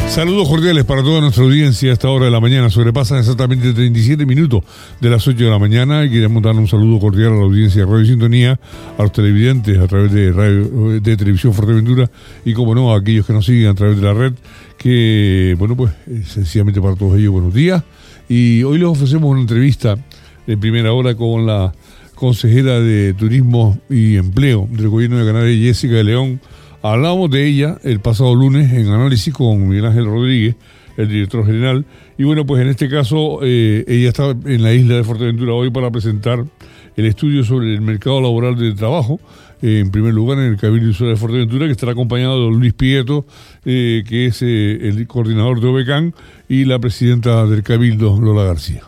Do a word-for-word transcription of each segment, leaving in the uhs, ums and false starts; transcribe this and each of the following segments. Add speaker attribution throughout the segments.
Speaker 1: Saludos cordiales para toda nuestra audiencia a esta hora de la mañana. Sobrepasan exactamente treinta y siete minutos de las ocho de la mañana y queremos dar un saludo cordial a la audiencia de Radio Sintonía, a los televidentes a través de radio, de Televisión Fuerteventura y, como no, a aquellos que nos siguen a través de la red, que, bueno, pues, sencillamente para todos ellos, buenos días. Y hoy les ofrecemos una entrevista de primera hora con la consejera de Turismo y Empleo del Gobierno de Canarias, Jessica de León. Hablamos de ella el pasado lunes en análisis con Miguel Ángel Rodríguez, el director general, y bueno, pues en este caso eh, ella está en la isla de Fuerteventura hoy para presentar el estudio sobre el mercado laboral de trabajo, eh, en primer lugar en el Cabildo Insular de Fuerteventura, que estará acompañado de Luis Prieto, eh, que es eh, el coordinador de OBECAN, y la presidenta del Cabildo, Lola García.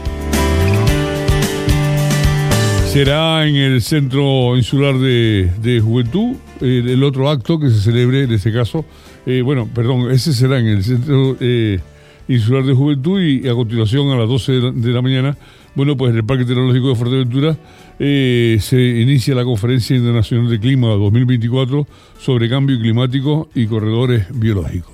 Speaker 1: Será en el Centro Insular de, de Juventud, eh, el otro acto que se celebre, en este caso, eh, bueno, perdón, ese será en el Centro eh, Insular de Juventud y, y a continuación a las doce de la, de la mañana, bueno, pues en el Parque Tecnológico de Fuerteventura eh, se inicia la Conferencia Internacional de Clima dos mil veinticuatro sobre cambio climático y corredores biológicos.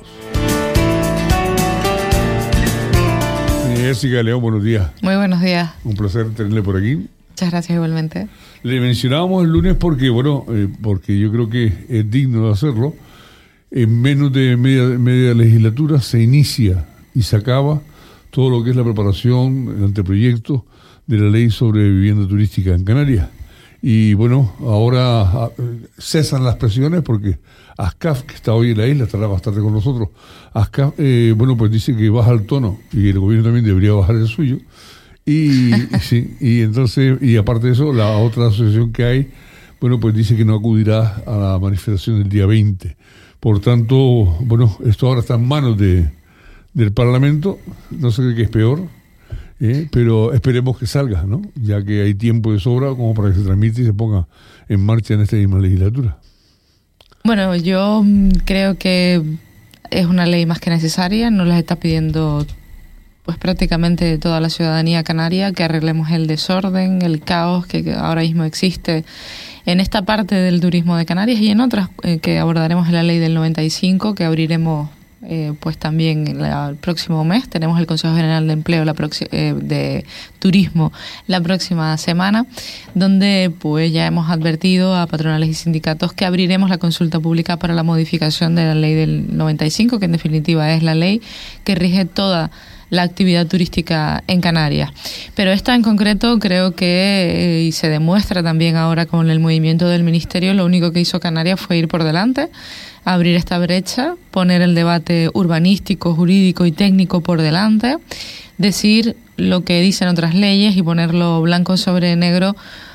Speaker 1: Jessica León, buenos días.
Speaker 2: Muy buenos días.
Speaker 1: Un placer tenerle por aquí.
Speaker 2: Muchas gracias igualmente.
Speaker 1: Le mencionábamos el lunes porque, bueno, eh, porque yo creo que es digno de hacerlo. En menos de media, media legislatura se inicia y se acaba todo lo que es la preparación, el anteproyecto de la ley sobre vivienda turística en Canarias. Y bueno, ahora a, cesan las presiones porque ASCAF, que está hoy en la isla, estará bastante con nosotros. ASCAF, eh, bueno, pues dice que baja el tono y el gobierno también debería bajar el suyo. Y, sí, y entonces, y aparte de eso, la otra asociación que hay, bueno, pues dice que no acudirá a la manifestación del día veinte. Por tanto, bueno, esto ahora está en manos de, del Parlamento, no sé qué es peor, eh, pero esperemos que salga, ¿no? Ya que hay tiempo de sobra como para que se transmita y se ponga en marcha en esta misma legislatura.
Speaker 2: Bueno, yo creo que es una ley más que necesaria, nos la está pidiendo pues prácticamente toda la ciudadanía canaria, que arreglemos el desorden, el caos que ahora mismo existe en esta parte del turismo de Canarias y en otras eh, que abordaremos en la ley del noventa y cinco, que abriremos eh, pues también la, el próximo mes. Tenemos el Consejo General de Empleo la proxi- eh, de Turismo la próxima semana, donde pues ya hemos advertido a patronales y sindicatos que abriremos la consulta pública para la modificación de la ley del noventa y cinco, que en definitiva es la ley que rige toda la actividad turística en Canarias. Pero esta en concreto creo que, eh, y se demuestra también ahora con el movimiento del Ministerio, lo único que hizo Canarias fue ir por delante, abrir esta brecha, poner el debate urbanístico, jurídico y técnico por delante, decir lo que dicen otras leyes y ponerlo blanco sobre negro,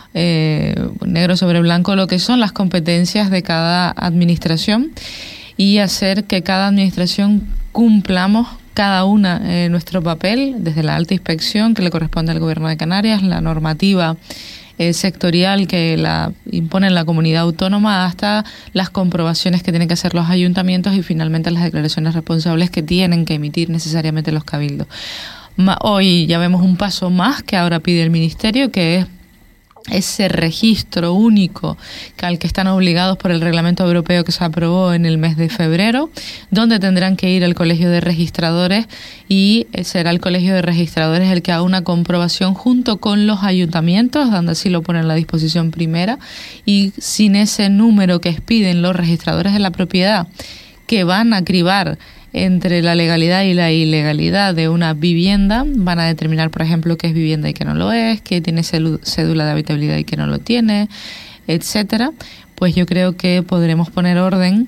Speaker 2: eh, negro sobre blanco, lo que son las competencias de cada administración y hacer que cada administración cumplamos cada una eh, nuestro papel, desde la alta inspección que le corresponde al Gobierno de Canarias, la normativa eh, sectorial que la impone la comunidad autónoma, hasta las comprobaciones que tienen que hacer los ayuntamientos y finalmente las declaraciones responsables que tienen que emitir necesariamente los cabildos. Ma- hoy ya vemos un paso más que ahora pide el Ministerio, que es ese registro único que al que están obligados por el reglamento europeo que se aprobó en el mes de febrero, donde tendrán que ir al colegio de registradores y será el colegio de registradores el que haga una comprobación junto con los ayuntamientos, donde así lo ponen en la disposición primera, y sin ese número que expiden los registradores de la propiedad, que van a cribar entre la legalidad y la ilegalidad de una vivienda, van a determinar, por ejemplo, qué es vivienda y qué no lo es, qué tiene cédula de habitabilidad y qué no lo tiene, etcétera. Pues yo creo que podremos poner orden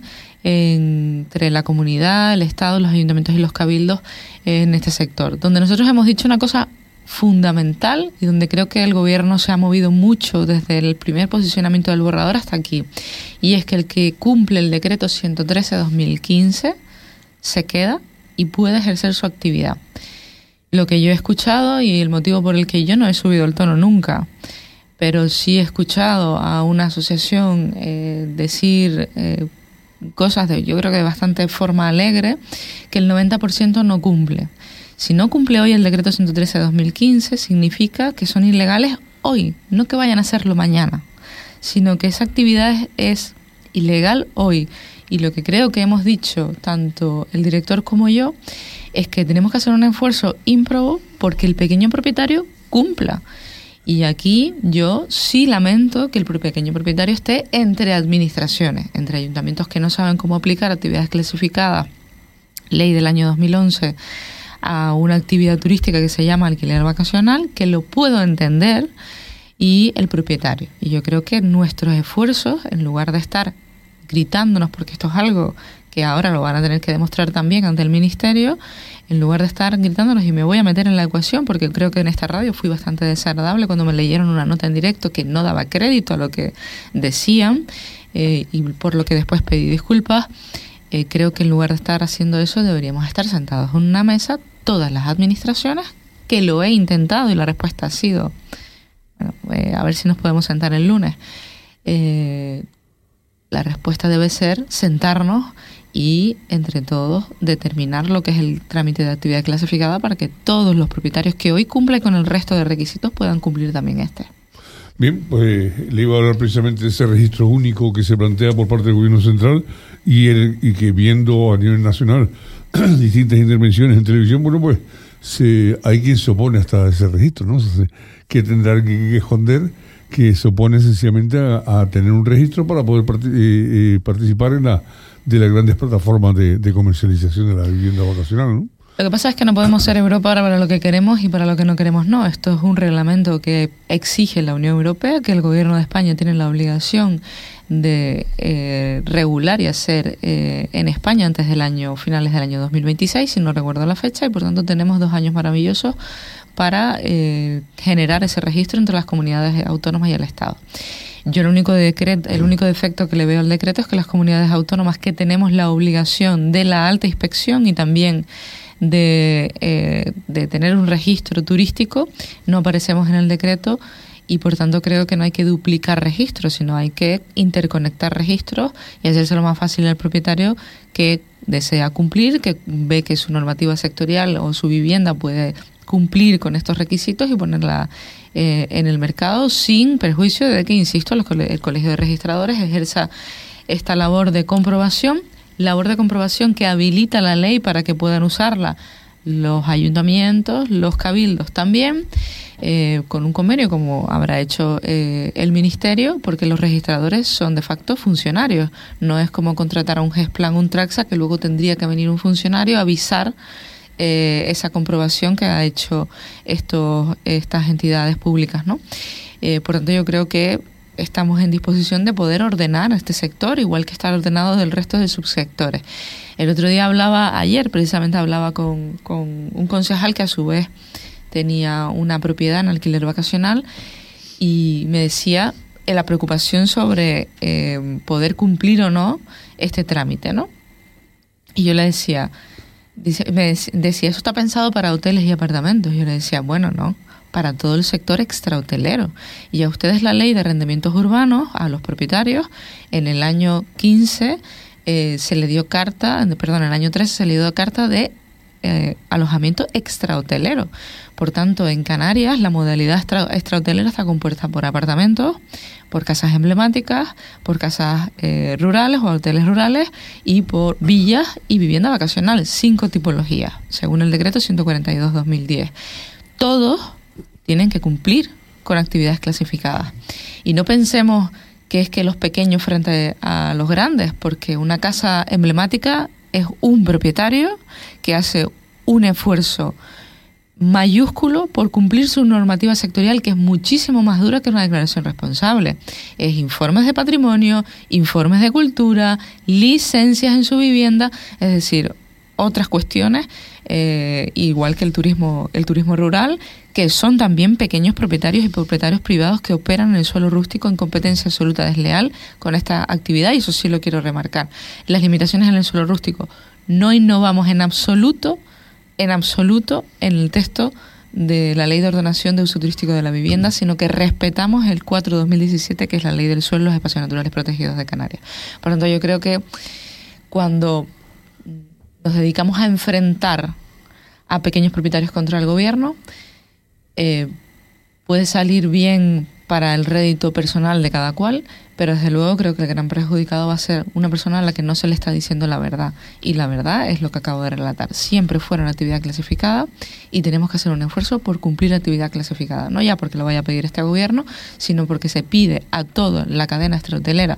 Speaker 2: entre la comunidad, el Estado, los ayuntamientos y los cabildos en este sector, donde nosotros hemos dicho una cosa fundamental y donde creo que el gobierno se ha movido mucho desde el primer posicionamiento del borrador hasta aquí, y es que el que cumple el decreto ciento trece barra dos mil quince se queda y puede ejercer su actividad. Lo que yo he escuchado y el motivo por el que yo no he subido el tono nunca, pero sí he escuchado a una asociación eh, decir eh, cosas de, yo creo que de bastante forma alegre, que el noventa por ciento no cumple. Si no cumple hoy el decreto ciento trece barra dos mil quince, significa que son ilegales hoy, no que vayan a hacerlo mañana, sino que esa actividad es, es ilegal hoy. Y lo que creo que hemos dicho, tanto el director como yo, es que tenemos que hacer un esfuerzo ímprobo porque el pequeño propietario cumpla. Y aquí yo sí lamento que el pequeño propietario esté entre administraciones, entre ayuntamientos que no saben cómo aplicar actividades clasificadas, ley del año dos mil once, a una actividad turística que se llama alquiler vacacional, que lo puedo entender, y el propietario. Y yo creo que nuestros esfuerzos, en lugar de estar gritándonos, porque esto es algo que ahora lo van a tener que demostrar también ante el Ministerio, en lugar de estar gritándonos, y me voy a meter en la ecuación, porque creo que en esta radio fui bastante desagradable cuando me leyeron una nota en directo que no daba crédito a lo que decían, eh, y por lo que después pedí disculpas. Eh, creo que en lugar de estar haciendo eso, deberíamos estar sentados en una mesa, todas las administraciones, que lo he intentado y la respuesta ha sido, bueno, eh, a ver si nos podemos sentar el lunes. Eh, la respuesta debe ser sentarnos y entre todos determinar lo que es el trámite de actividad clasificada para que todos los propietarios que hoy cumplen con el resto de requisitos puedan cumplir también este.
Speaker 1: Bien, pues le iba a hablar precisamente de ese registro único que se plantea por parte del gobierno central y, el, y que viendo a nivel nacional distintas intervenciones en televisión, bueno, pues se, hay quien se opone hasta ese registro, ¿no? O sea, que tendrá que, que esconder, que se opone sencillamente a, a tener un registro para poder part- eh, eh, participar en la de las grandes plataformas de, de comercialización de la vivienda vacacional, ¿no?
Speaker 2: Lo que pasa es que no podemos ser Europa ahora para lo que queremos y para lo que no queremos no. Esto es un reglamento que exige la Unión Europea, que el gobierno de España tiene la obligación de eh, regular y hacer eh, en España antes del año, finales del año dos mil veintiséis, si no recuerdo la fecha, y por tanto tenemos dos años maravillosos para eh, generar ese registro entre las comunidades autónomas y el Estado. Yo el único decreto, el único defecto que le veo al decreto es que las comunidades autónomas que tenemos la obligación de la alta inspección y también de, eh, de tener un registro turístico no aparecemos en el decreto, y por tanto creo que no hay que duplicar registros, sino hay que interconectar registros y hacérselo más fácil al propietario que desea cumplir, que ve que su normativa sectorial o su vivienda puede cumplir con estos requisitos y ponerla eh, en el mercado sin perjuicio de que, insisto, los cole- el Colegio de Registradores ejerza esta labor de comprobación, labor de comprobación que habilita la ley para que puedan usarla los ayuntamientos, los cabildos también, eh, con un convenio como habrá hecho eh, el Ministerio, porque los registradores son de facto funcionarios. No es como contratar a un Gesplan, un Traxa, que luego tendría que venir un funcionario a avisar eh, esa comprobación que ha hecho estos estas entidades públicas, ¿no? Eh, por tanto, yo creo que estamos en disposición de poder ordenar este sector, igual que estar ordenado del resto de subsectores. El otro día hablaba, ayer precisamente hablaba con, con un concejal que a su vez tenía una propiedad en alquiler vacacional y me decía eh, la preocupación sobre eh, poder cumplir o no este trámite, ¿no? Y yo le decía, dice, me decía, eso está pensado para hoteles y apartamentos. Yo le decía, bueno, no, para todo el sector extrahotelero. Y a ustedes la ley de arrendamientos urbanos, a los propietarios, en el año quince eh, se le dio carta, perdón, en el año trece se le dio carta de eh, alojamiento extrahotelero. Por tanto, en Canarias la modalidad extra, extrahotelera está compuesta por apartamentos, por casas emblemáticas, por casas eh, rurales o hoteles rurales y por villas y vivienda vacacional, cinco tipologías, según el decreto ciento cuarenta y dos barra dos mil diez. Todos tienen que cumplir con actividades clasificadas. Y no pensemos que es que los pequeños frente a los grandes, porque una casa emblemática es un propietario que hace un esfuerzo mayúsculo por cumplir su normativa sectorial, que es muchísimo más dura que una declaración responsable. Es informes de patrimonio, informes de cultura, licencias en su vivienda, es decir, otras cuestiones, eh, igual que el turismo, el turismo rural, que son también pequeños propietarios y propietarios privados que operan en el suelo rústico en competencia absoluta desleal con esta actividad, y eso sí lo quiero remarcar. Las limitaciones en el suelo rústico no innovamos en absoluto, en absoluto en el texto de la Ley de Ordenación de Uso Turístico de la Vivienda, sino que respetamos el cuatro barra dos mil diecisiete, que es la Ley del Suelo y los Espacios Naturales Protegidos de Canarias. Por lo tanto, yo creo que cuando nos dedicamos a enfrentar a pequeños propietarios contra el gobierno, eh, puede salir bien para el rédito personal de cada cual, pero desde luego creo que el gran perjudicado va a ser una persona a la que no se le está diciendo la verdad. Y la verdad es lo que acabo de relatar. Siempre fuera una actividad clasificada y tenemos que hacer un esfuerzo por cumplir la actividad clasificada. No ya porque lo vaya a pedir este gobierno, sino porque se pide a toda la cadena extrahotelera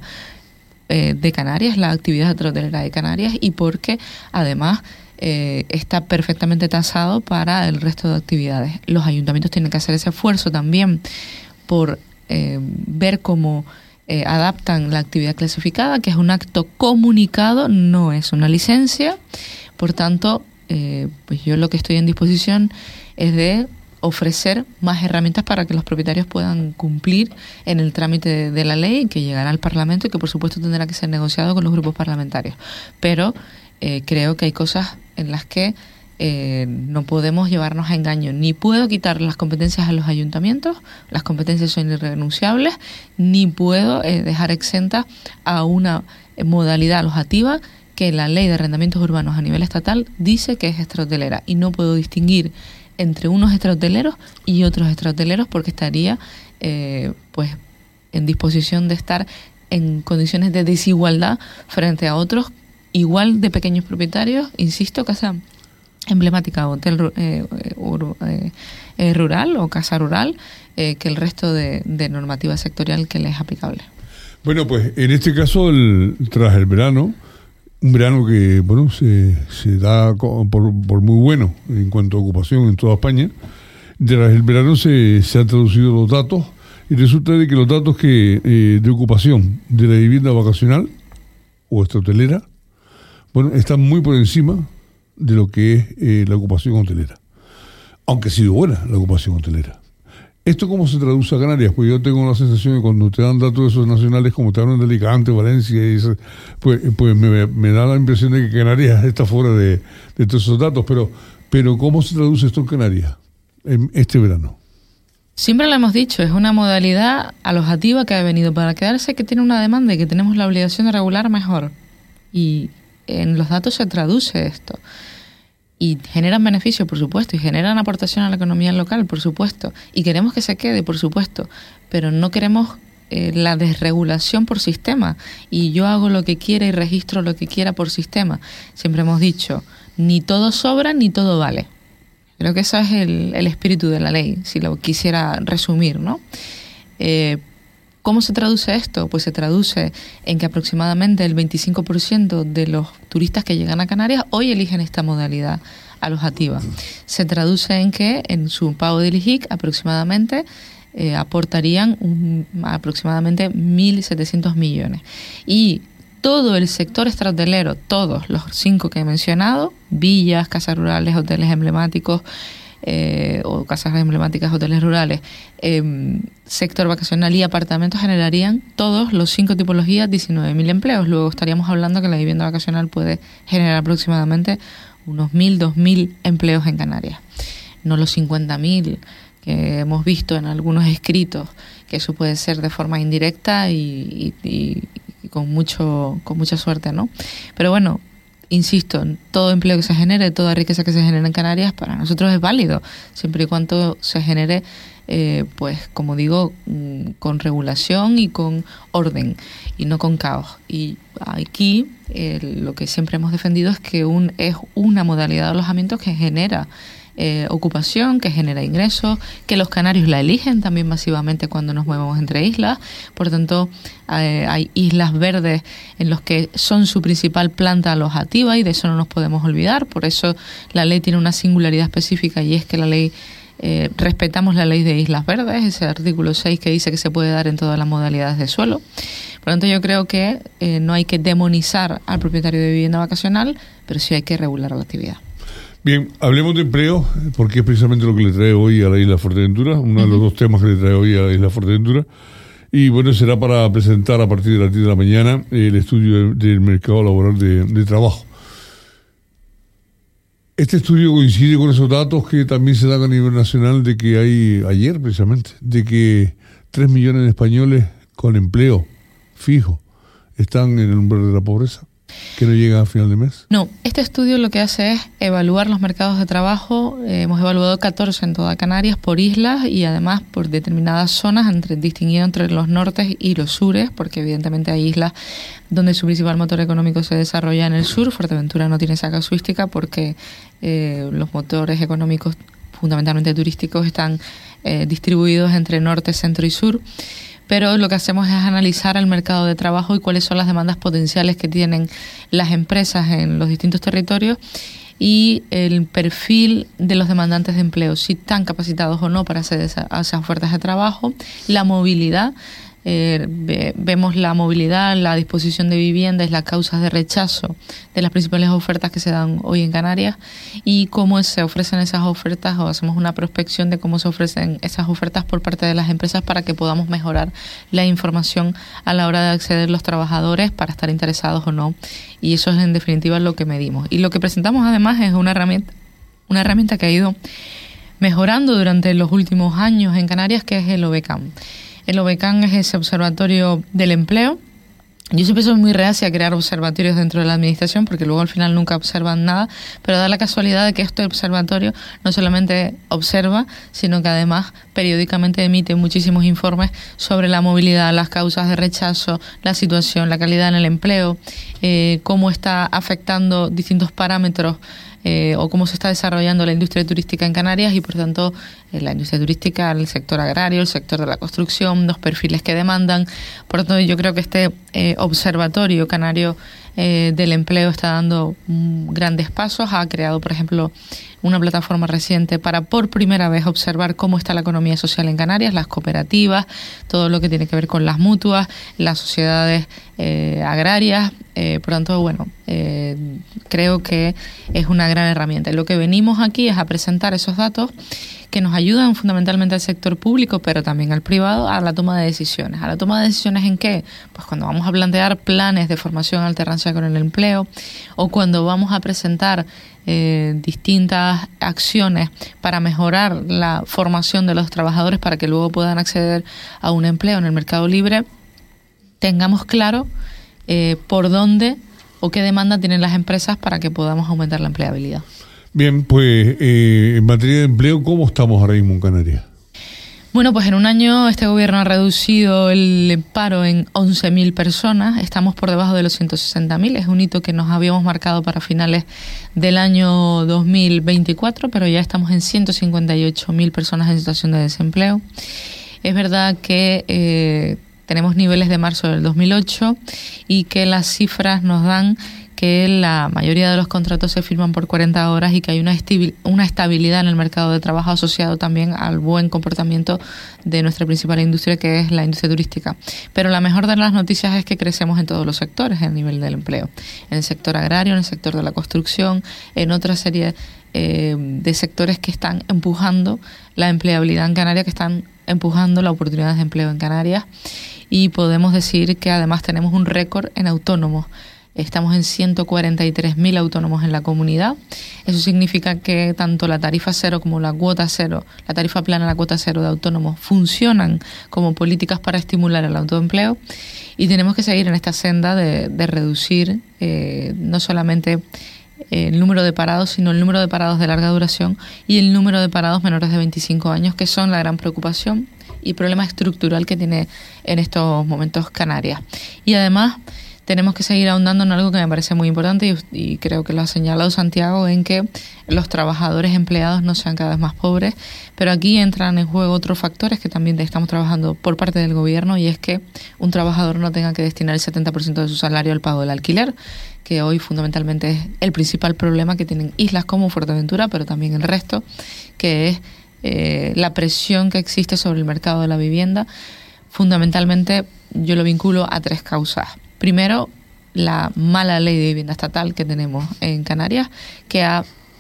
Speaker 2: eh, de Canarias, la actividad extrahotelera de Canarias, y porque además eh, está perfectamente tasado para el resto de actividades. Los ayuntamientos tienen que hacer ese esfuerzo también por eh, ver cómo Eh, adaptan la actividad clasificada, que es un acto comunicado, no es una licencia. Por tanto, eh, pues yo lo que estoy en disposición es de ofrecer más herramientas para que los propietarios puedan cumplir en el trámite de, de la ley, que llegará al Parlamento y que por supuesto tendrá que ser negociado con los grupos parlamentarios. Pero eh, creo que hay cosas en las que Eh, no podemos llevarnos a engaño. Ni puedo quitar las competencias a los ayuntamientos, las competencias son irrenunciables, ni puedo eh, dejar exenta a una modalidad alojativa que la ley de arrendamientos urbanos a nivel estatal dice que es extrahotelera, y no puedo distinguir entre unos extrahoteleros y otros extrahoteleros porque estaría eh, pues en disposición de estar en condiciones de desigualdad frente a otros igual de pequeños propietarios, insisto, casa emblemática, hotel eh, ur, eh, eh, rural o casa rural, eh, que el resto de, de normativa sectorial que le es aplicable.
Speaker 1: Bueno, pues en este caso, el, tras el verano, un verano que bueno se, se da por, por muy bueno en cuanto a ocupación en toda España, tras el verano se, se han traducido los datos y resulta de que los datos que eh, de ocupación de la vivienda vacacional o extrahotelera, bueno, están muy por encima de lo que es eh, la ocupación hotelera, aunque ha sido buena la ocupación hotelera. ¿Esto cómo se traduce a Canarias? Pues yo tengo la sensación de que cuando te dan datos de esos nacionales, como te hablan de Alicante, Valencia, y eso, pues, pues me, me da la impresión de que Canarias está fuera de, de todos esos datos, pero, pero ¿cómo se traduce esto en Canarias en este verano?
Speaker 2: Siempre lo hemos dicho, es una modalidad alojativa que ha venido para quedarse, que tiene una demanda y que tenemos la obligación de regular mejor. Y en los datos se traduce esto. Y generan beneficios, por supuesto, y generan aportación a la economía local, por supuesto. Y queremos que se quede, por supuesto. Pero no queremos eh, la desregulación por sistema. Y yo hago lo que quiera y registro lo que quiera por sistema. Siempre hemos dicho, ni todo sobra ni todo vale. Creo que ese es el, el espíritu de la ley, si lo quisiera resumir, ¿no? Eh, ¿Cómo se traduce esto? Pues se traduce en que aproximadamente el veinticinco por ciento de los turistas que llegan a Canarias hoy eligen esta modalidad alojativa. Se traduce en que en su pago del I J I C aproximadamente eh, aportarían un, aproximadamente mil setecientos millones. Y todo el sector extrahotelero, todos los cinco que he mencionado, villas, casas rurales, hoteles emblemáticos, Eh, o casas emblemáticas, hoteles rurales, eh, sector vacacional y apartamentos, generarían todos los cinco tipologías diecinueve mil empleos. Luego estaríamos hablando que la vivienda vacacional puede generar aproximadamente unos mil, dos mil empleos en Canarias. No los cincuenta mil que hemos visto en algunos escritos, que eso puede ser de forma indirecta y, y, y, y con mucho con mucha suerte, ¿no? Pero bueno, insisto, todo empleo que se genere, toda riqueza que se genere en Canarias, para nosotros es válido, siempre y cuando se genere, eh, pues como digo, con regulación y con orden, y no con caos. Y aquí eh, lo que siempre hemos defendido es que un, es una modalidad de alojamiento que genera Eh, ocupación, que genera ingresos, que los canarios la eligen también masivamente cuando nos movemos entre islas. Por tanto, eh, hay islas verdes en los que son su principal planta alojativa y de eso no nos podemos olvidar. Por eso la ley tiene una singularidad específica y es que la ley eh, respetamos la ley de Islas Verdes, ese artículo seis que dice que se puede dar en todas las modalidades de suelo. Por lo tanto, yo creo que eh, no hay que demonizar al propietario de vivienda vacacional, pero sí hay que regular la actividad.
Speaker 1: Bien, hablemos de empleo, porque es precisamente lo que le trae hoy a la Isla Fuerteventura, uno de los dos temas que le trae hoy a la Isla Fuerteventura. Y bueno, será para presentar a partir de las diez de la mañana el estudio del mercado laboral de, de trabajo. Este estudio coincide con esos datos que también se dan a nivel nacional de que hay, ayer precisamente, de que tres millones de españoles con empleo fijo están en el umbral de la pobreza. ¿Que no llega a final de mes?
Speaker 2: No, este estudio lo que hace es evaluar los mercados de trabajo. Eh, hemos evaluado catorce en toda Canarias por islas y además por determinadas zonas, entre, distinguido entre los nortes y los sures, porque evidentemente hay islas donde su principal motor económico se desarrolla en el sur. Fuerteventura no tiene esa casuística porque eh, los motores económicos fundamentalmente turísticos están eh, distribuidos entre norte, centro y sur. Pero lo que hacemos es analizar el mercado de trabajo y cuáles son las demandas potenciales que tienen las empresas en los distintos territorios y el perfil de los demandantes de empleo, si están capacitados o no para hacer esa, esas ofertas de trabajo, la movilidad. Eh, ve, vemos la movilidad, la disposición de viviendas, las causas de rechazo de las principales ofertas que se dan hoy en Canarias y cómo se ofrecen esas ofertas, o hacemos una prospección de cómo se ofrecen esas ofertas por parte de las empresas para que podamos mejorar la información a la hora de acceder los trabajadores para estar interesados o no, y eso es en definitiva lo que medimos. Y lo que presentamos además es una herramienta, una herramienta que ha ido mejorando durante los últimos años en Canarias, que es el OBECAM. El OBECAM es ese observatorio del empleo. Yo siempre soy muy reacia a crear observatorios dentro de la administración porque luego al final nunca observan nada, pero da la casualidad de que este observatorio no solamente observa, sino que además periódicamente emite muchísimos informes sobre la movilidad, las causas de rechazo, la situación, la calidad en el empleo, eh, cómo está afectando distintos parámetros Eh, o cómo se está desarrollando la industria turística en Canarias y, por tanto, eh, la industria turística, el sector agrario, el sector de la construcción, los perfiles que demandan. Por lo tanto, yo creo que este eh, observatorio canario eh, del empleo está dando mm, grandes pasos. Ha creado, por ejemplo, una plataforma reciente para por primera vez observar cómo está la economía social en Canarias, las cooperativas, todo lo que tiene que ver con las mutuas, las sociedades eh, agrarias. Eh, por tanto, bueno, eh, creo que es una gran herramienta. Y lo que venimos aquí es a presentar esos datos que nos ayudan fundamentalmente al sector público, pero también al privado, a la toma de decisiones. ¿A la toma de decisiones en qué? Pues cuando vamos a plantear planes de formación en alternancia con el empleo, o cuando vamos a presentar eh, distintas acciones para mejorar la formación de los trabajadores para que luego puedan acceder a un empleo en el mercado libre, tengamos claro eh, por dónde o qué demanda tienen las empresas para que podamos aumentar la empleabilidad.
Speaker 1: Bien, pues eh, en materia de empleo, ¿cómo estamos ahora mismo en Canarias?
Speaker 2: Bueno, pues en un año este gobierno ha reducido el paro en once mil personas, estamos por debajo de los ciento sesenta mil, es un hito que nos habíamos marcado para finales del año dos mil veinticuatro, pero ya estamos en ciento cincuenta y ocho mil personas en situación de desempleo. Es verdad que eh, tenemos niveles de marzo del dos mil ocho y que las cifras nos dan que la mayoría de los contratos se firman por cuarenta horas y que hay una, estibil, una estabilidad en el mercado de trabajo asociado también al buen comportamiento de nuestra principal industria, que es la industria turística. Pero la mejor de las noticias es que crecemos en todos los sectores a nivel del empleo, en el sector agrario, en el sector de la construcción, en otra serie eh, de sectores que están empujando la empleabilidad en Canarias, que están empujando las oportunidades de empleo en Canarias, y podemos decir que además tenemos un récord en autónomos. Estamos en ciento cuarenta y tres mil autónomos en la comunidad. Eso significa que tanto la tarifa cero como la cuota cero, la tarifa plana y la cuota cero de autónomos funcionan como políticas para estimular el autoempleo, y tenemos que seguir en esta senda de, de reducir eh, no solamente el número de parados, sino el número de parados de larga duración y el número de parados menores de veinticinco años, que son la gran preocupación y problema estructural que tiene en estos momentos Canarias. Y además tenemos que seguir ahondando en algo que me parece muy importante y, y creo que lo ha señalado Santiago, en que los trabajadores empleados no sean cada vez más pobres, pero aquí entran en juego otros factores que también estamos trabajando por parte del gobierno, y es que un trabajador no tenga que destinar el setenta por ciento de su salario al pago del alquiler, que hoy fundamentalmente es el principal problema que tienen islas como Fuerteventura, pero también el resto, que es eh, la presión que existe sobre el mercado de la vivienda. Fundamentalmente yo lo vinculo a tres causas. Primero, la mala ley de vivienda estatal que tenemos en Canarias, que ha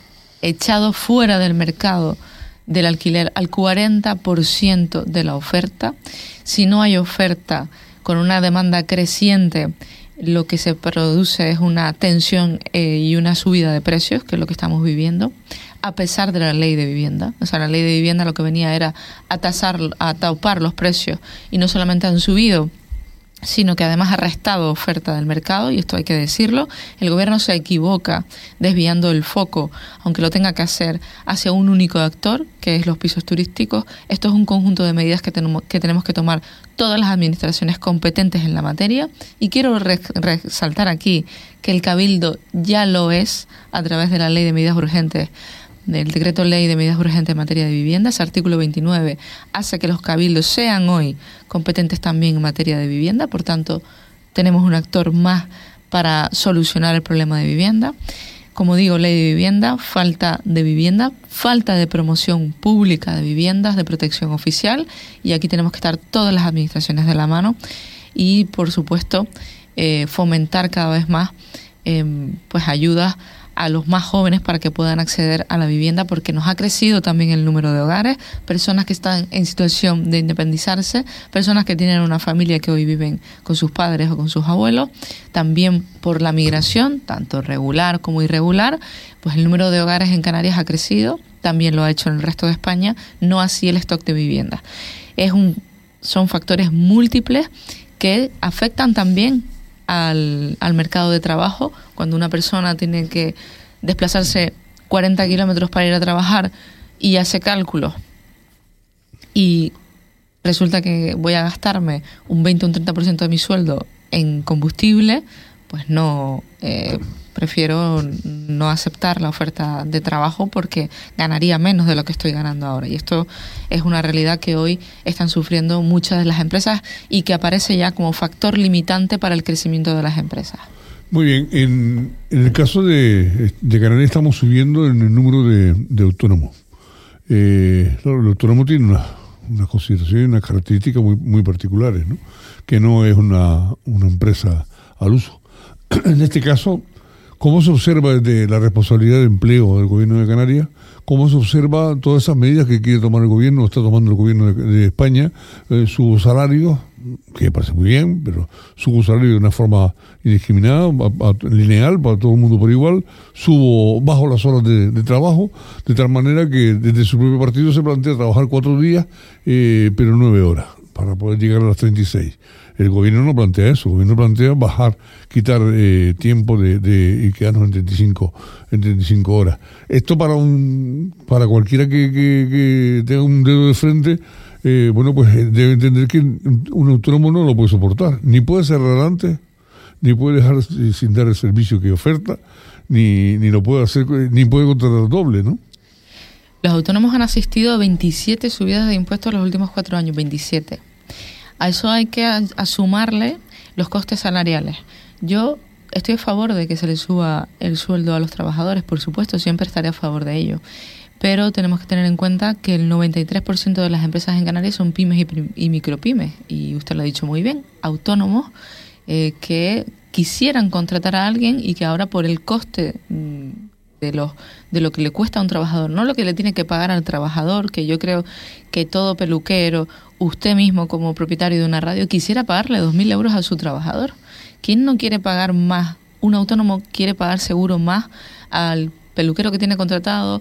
Speaker 2: echado fuera del mercado del alquiler al cuarenta por ciento de la oferta. Si no hay oferta con una demanda creciente, lo que se produce es una tensión eh, y una subida de precios, que es lo que estamos viviendo, a pesar de la ley de vivienda. O sea, la ley de vivienda lo que venía era a tasar, a taupar los precios, y no solamente han subido, sino que además ha restado oferta del mercado, y esto hay que decirlo. El gobierno se equivoca desviando el foco, aunque lo tenga que hacer, hacia un único actor, que es los pisos turísticos. Esto es un conjunto de medidas que tenemos que, tenemos que tomar todas las administraciones competentes en la materia, y quiero re- resaltar aquí que el Cabildo ya lo es a través de la Ley de Medidas Urgentes, del Decreto Ley de Medidas Urgentes en materia de vivienda. Ese artículo veintinueve hace que los cabildos sean hoy competentes también en materia de vivienda. Por tanto, tenemos un actor más para solucionar el problema de vivienda. Como digo, ley de vivienda, falta de vivienda, falta de promoción pública de viviendas, de protección oficial, y aquí tenemos que estar todas las administraciones de la mano y, por supuesto, eh, fomentar cada vez más eh, pues ayudas a los más jóvenes para que puedan acceder a la vivienda, porque nos ha crecido también el número de hogares, personas que están en situación de independizarse, personas que tienen una familia que hoy viven con sus padres o con sus abuelos, también por la migración, tanto regular como irregular, pues el número de hogares en Canarias ha crecido, también lo ha hecho en el resto de España, no así el stock de viviendas. Es un, son factores múltiples que afectan también Al, al mercado de trabajo. Cuando una persona tiene que desplazarse cuarenta kilómetros para ir a trabajar y hace cálculos y resulta que voy a gastarme un veinte o un treinta por ciento de mi sueldo en combustible, pues no, eh, prefiero no aceptar la oferta de trabajo porque ganaría menos de lo que estoy ganando ahora. Y esto es una realidad que hoy están sufriendo muchas de las empresas y que aparece ya como factor limitante para el crecimiento de las empresas.
Speaker 1: Muy bien, en, en el caso de, de Canarias estamos subiendo en el número de, de autónomos. Eh, claro, el autónomo tiene una, una consideración y unas características muy, muy particulares, ¿no? Que no es una, una empresa al uso. En este caso, ¿cómo se observa desde la responsabilidad de empleo del gobierno de Canarias? ¿Cómo se observa todas esas medidas que quiere tomar el gobierno, o está tomando el gobierno de, de España? Eh, su salario, que me parece muy bien, pero subo salario de una forma indiscriminada, a, a, lineal, para todo el mundo por igual, subo bajo las horas de, de trabajo, de tal manera que desde su propio partido se plantea trabajar cuatro días, eh, pero nueve horas, para poder llegar a las treinta y seis. El gobierno no plantea eso, el gobierno plantea bajar, quitar eh, tiempo de, de y quedarnos en treinta y cinco, en treinta y cinco horas. Esto para un para cualquiera que, que, que tenga un dedo de frente, eh, bueno, pues debe entender que un autónomo no lo puede soportar, ni puede cerrar antes, ni puede dejar sin dar el servicio que oferta, ni, ni lo puede hacer, ni puede contratar doble, ¿no?
Speaker 2: Los autónomos han asistido a veintisiete subidas de impuestos en los últimos cuatro años, veintisiete. A eso hay que a, a sumarle los costes salariales. Yo estoy a favor de que se le suba el sueldo a los trabajadores, por supuesto, siempre estaré a favor de ello. Pero tenemos que tener en cuenta que el noventa y tres por ciento de las empresas en Canarias son pymes y, y micropymes. Y usted lo ha dicho muy bien, autónomos eh, que quisieran contratar a alguien y que ahora por el coste mmm, de los de lo que le cuesta a un trabajador, no lo que le tiene que pagar al trabajador, que yo creo que todo peluquero, usted mismo como propietario de una radio, quisiera pagarle dos mil euros a su trabajador. ¿Quién no quiere pagar más? Un autónomo quiere pagar seguro más al peluquero que tiene contratado,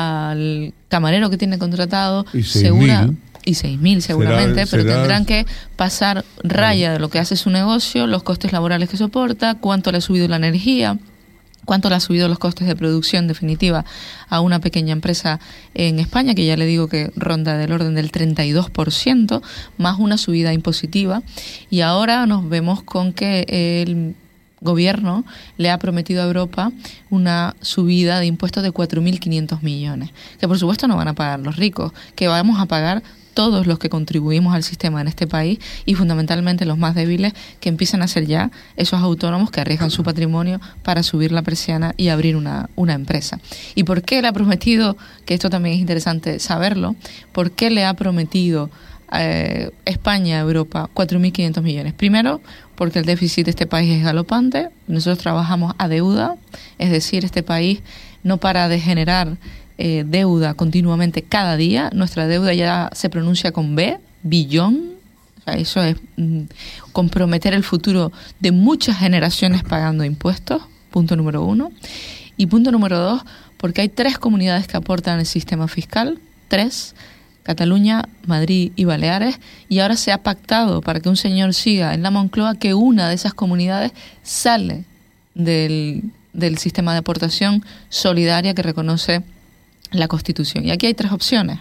Speaker 2: al camarero que tiene contratado,
Speaker 1: y
Speaker 2: segura y seis mil seguramente,
Speaker 1: será,
Speaker 2: pero
Speaker 1: será...
Speaker 2: tendrán que pasar raya de lo que hace su negocio, los costes laborales que soporta, cuánto le ha subido la energía, cuánto le ha subido los costes de producción definitiva a una pequeña empresa en España, que ya le digo que ronda del orden del treinta y dos por ciento, más una subida impositiva. Y ahora nos vemos con que el gobierno le ha prometido a Europa una subida de impuestos de cuatro mil quinientos millones, que por supuesto no van a pagar los ricos, que vamos a pagar todos los que contribuimos al sistema en este país, y fundamentalmente los más débiles, que empiezan a ser ya esos autónomos que arriesgan su patrimonio para subir la persiana y abrir una, una empresa. ¿Y por qué le ha prometido, que esto también es interesante saberlo, por qué le ha prometido eh, España a Europa cuatro mil quinientos millones? Primero, porque el déficit de este país es galopante, nosotros trabajamos a deuda, es decir, este país no para de generar Eh, deuda continuamente cada día. Nuestra deuda ya se pronuncia con B, billón. O sea, eso es mm, comprometer el futuro de muchas generaciones pagando impuestos, punto número uno. Y punto número dos, porque hay tres comunidades que aportan al sistema fiscal, tres, Cataluña, Madrid y Baleares, y ahora se ha pactado para que un señor siga en la Moncloa que una de esas comunidades sale del, del sistema de aportación solidaria que reconoce la Constitución. Y aquí hay tres opciones.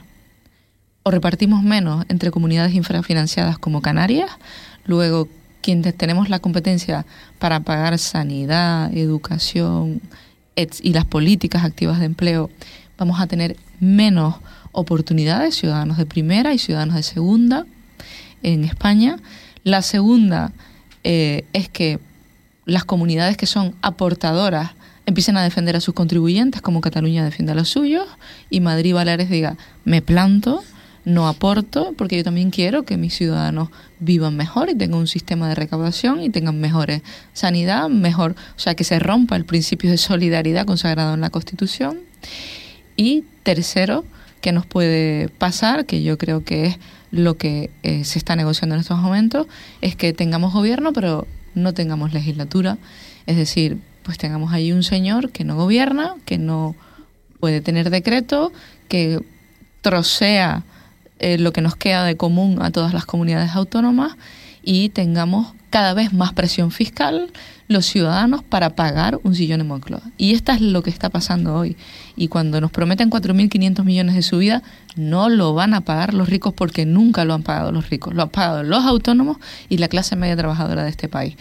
Speaker 2: O repartimos menos entre comunidades infrafinanciadas como Canarias, luego quienes tenemos la competencia para pagar sanidad, educación y las políticas activas de empleo, vamos a tener menos oportunidades, ciudadanos de primera y ciudadanos de segunda en España. La segunda eh, es que las comunidades que son aportadoras empiecen a defender a sus contribuyentes, como Cataluña defiende a los suyos, y Madrid y Baleares diga, me planto, no aporto, porque yo también quiero que mis ciudadanos vivan mejor y tengan un sistema de recaudación y tengan mejores sanidad, mejor, o sea, que se rompa el principio de solidaridad consagrado en la Constitución. Y tercero, que nos puede pasar, que yo creo que es lo que eh, se está negociando en estos momentos, es que tengamos gobierno pero no tengamos legislatura, es decir, pues tengamos ahí un señor que no gobierna, que no puede tener decreto, que trocea eh, lo que nos queda de común a todas las comunidades autónomas y tengamos cada vez más presión fiscal los ciudadanos para pagar un sillón en Moncloa. Y esto es lo que está pasando hoy. Y cuando nos prometen cuatro mil quinientos millones de subida, no lo van a pagar los ricos porque nunca lo han pagado los ricos. Lo han pagado los autónomos y la clase media trabajadora de este país.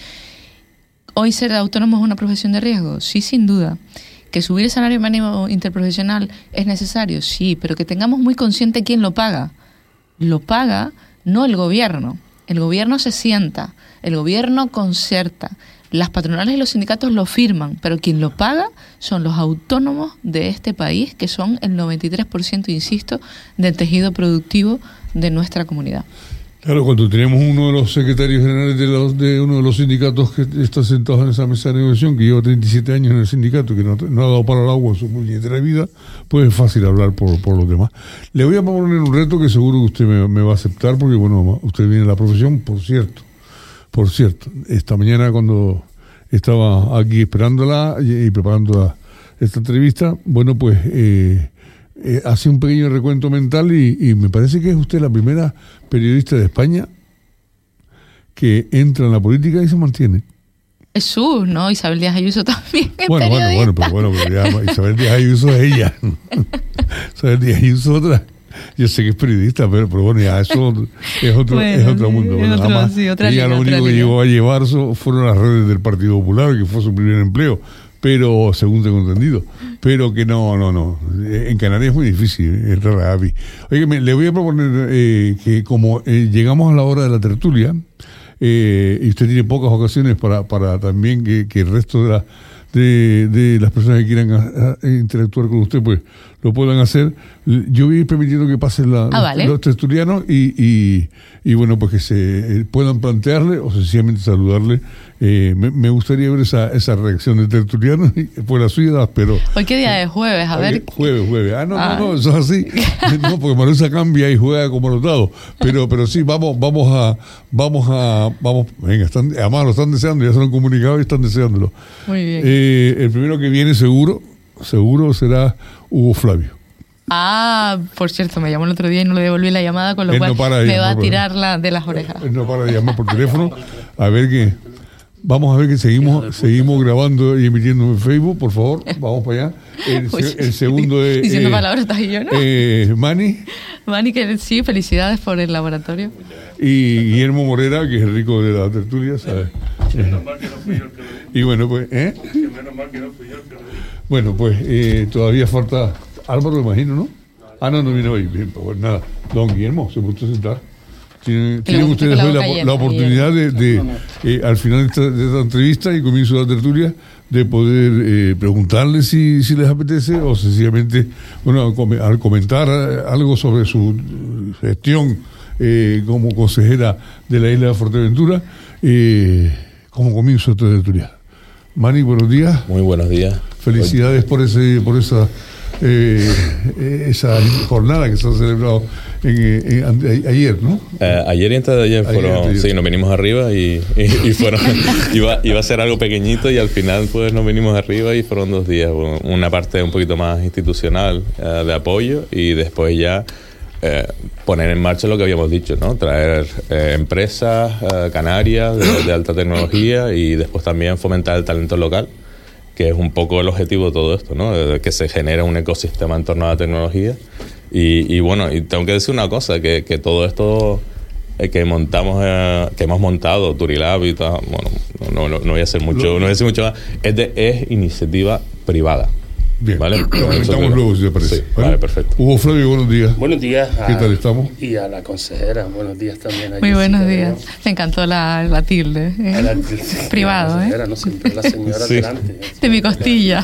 Speaker 2: ¿Hoy ser autónomo es una profesión de riesgo? Sí, sin duda. ¿Que subir el salario mínimo interprofesional es necesario? Sí, pero que tengamos muy consciente quién lo paga. Lo paga no el gobierno. El gobierno se sienta, el gobierno concerta, las patronales y los sindicatos lo firman, pero quien lo paga son los autónomos de este país, que son el noventa y tres por ciento, insisto, del tejido productivo de nuestra comunidad.
Speaker 1: Claro, cuando tenemos uno de los secretarios generales de, los, de uno de los sindicatos que está sentado en esa mesa de negociación, que lleva treinta y siete años en el sindicato, que no, no ha dado para el agua en su puñetera vida, pues es fácil hablar por, por los demás. Le voy a poner un reto que seguro que usted me, me va a aceptar, porque bueno, usted viene de la profesión, por cierto. Por cierto, esta mañana cuando estaba aquí esperándola y, y preparando la, esta entrevista, bueno, pues eh, eh, hace un pequeño recuento mental y, y me parece que es usted la primera periodista de España que entra en la política y se mantiene.
Speaker 2: Jesús, ¿no? Isabel Díaz Ayuso también es
Speaker 1: bueno,
Speaker 2: periodista.
Speaker 1: Bueno, bueno, pero bueno, pero ya, Isabel Díaz Ayuso es ella. Isabel Díaz Ayuso es otra. Yo sé que es periodista, pero, pero bueno, ya eso es otro, bueno, es otro mundo. Bueno, otro, nada más, sí, otra ella línea, lo único que línea. llegó a llevar fueron las redes del Partido Popular, que fue su primer empleo, pero según tengo entendido. Pero que no, no, no. En Canarias es muy difícil entrar a A P I. Oye, le voy a proponer eh, que como eh, llegamos a la hora de la tertulia, eh, y usted tiene pocas ocasiones para, para también que, que el resto de, la, de, de las personas que quieran a, a interactuar con usted, pues lo puedan hacer. Yo voy a ir permitiendo que pasen la, ah, vale. los, los tertulianos y, y, y bueno, pues que se eh, puedan plantearle o sencillamente saludarle. Eh, me, me gustaría ver esa, esa reacción de tertulianos por la suya, pero...
Speaker 2: ¿Hoy qué día es? Jueves, a ver...
Speaker 1: Jueves, jueves. Ah, no, ah. no, no, eso es así. No, porque Marusa cambia y juega como los dados. Pero, pero sí, vamos, vamos a... Vamos a... Vamos, venga, están, además lo están deseando, ya se lo han comunicado y están deseándolo.
Speaker 2: Muy bien.
Speaker 1: Eh, el primero que viene seguro, seguro será Hugo Flavio.
Speaker 2: Ah, por cierto, me llamó el otro día y no le devolví la llamada, con lo Él cual no me llamar, va a tirar la, de las orejas.
Speaker 1: Él no para de llamar por teléfono. A ver qué... Vamos a ver que seguimos seguimos grabando y emitiendo en Facebook, por favor, vamos para allá. El, Oye, el segundo es...
Speaker 2: Diciendo eh, palabras yo, ¿no?
Speaker 1: Eh, Mani.
Speaker 2: Mani, que sí, felicidades por el laboratorio.
Speaker 1: Y Guillermo Morera, que es el rico de la tertulia, ¿sabes? Menos mal que no fui yo el que lo dijo. Y bueno, pues... ¿eh? Que menos mal que no fui yo el que lo dijo. Bueno, pues eh, todavía falta... Álvaro, me imagino, ¿no? Ah, no, no vino hoy. Bien, pues nada. Don Guillermo, se puede sentar. Tienen, tienen ustedes la, la, la oportunidad de, de eh, al final de esta, de esta entrevista y comienzo de la tertulia, de poder eh, preguntarles si, si les apetece o sencillamente, bueno, al comentar algo sobre su gestión eh, como consejera de la isla de Fuerteventura, eh, como comienzo de esta tertulia. Mani, buenos días.
Speaker 3: Muy buenos días.
Speaker 1: Felicidades por ese por esa eh, esa jornada que se ha celebrado en, en, en, ayer, ¿no?
Speaker 3: Eh, ayer y antes de ayer, ayer fueron, ayer. Sí, nos venimos arriba y, y, y fueron iba, iba a ser algo pequeñito y al final pues nos venimos arriba y fueron dos días, una parte un poquito más institucional eh, de apoyo y después ya eh, poner en marcha lo que habíamos dicho, ¿no? Traer eh, empresas eh, canarias de, de alta tecnología y después también fomentar el talento local, que es un poco el objetivo de todo esto, ¿no? De que se genere un ecosistema en torno a la tecnología. Y, y bueno, y tengo que decir una cosa, que, que todo esto eh, que montamos, eh, que hemos montado, Turilab y tal, bueno, no, no, no voy a hacer mucho, no voy a decir mucho más, es, de, es iniciativa privada.
Speaker 1: Bien,
Speaker 3: ¿vale?
Speaker 1: Lo comentamos luego, si te parece.
Speaker 3: Sí,
Speaker 1: ¿vale?
Speaker 3: Vale, perfecto.
Speaker 1: Hugo Flavio, buenos días.
Speaker 4: Buenos días.
Speaker 1: ¿Qué
Speaker 4: a,
Speaker 1: tal estamos?
Speaker 4: Y a la consejera, buenos días también. A
Speaker 2: Muy buenos
Speaker 4: Jessica,
Speaker 2: días.
Speaker 4: ¿no?
Speaker 2: Me encantó la, la tilde. ¿eh?
Speaker 4: A la-
Speaker 2: Privado,
Speaker 4: la consejera,
Speaker 2: ¿eh?
Speaker 4: No siempre la señora
Speaker 3: Sí.
Speaker 4: delante.
Speaker 2: De mi costilla.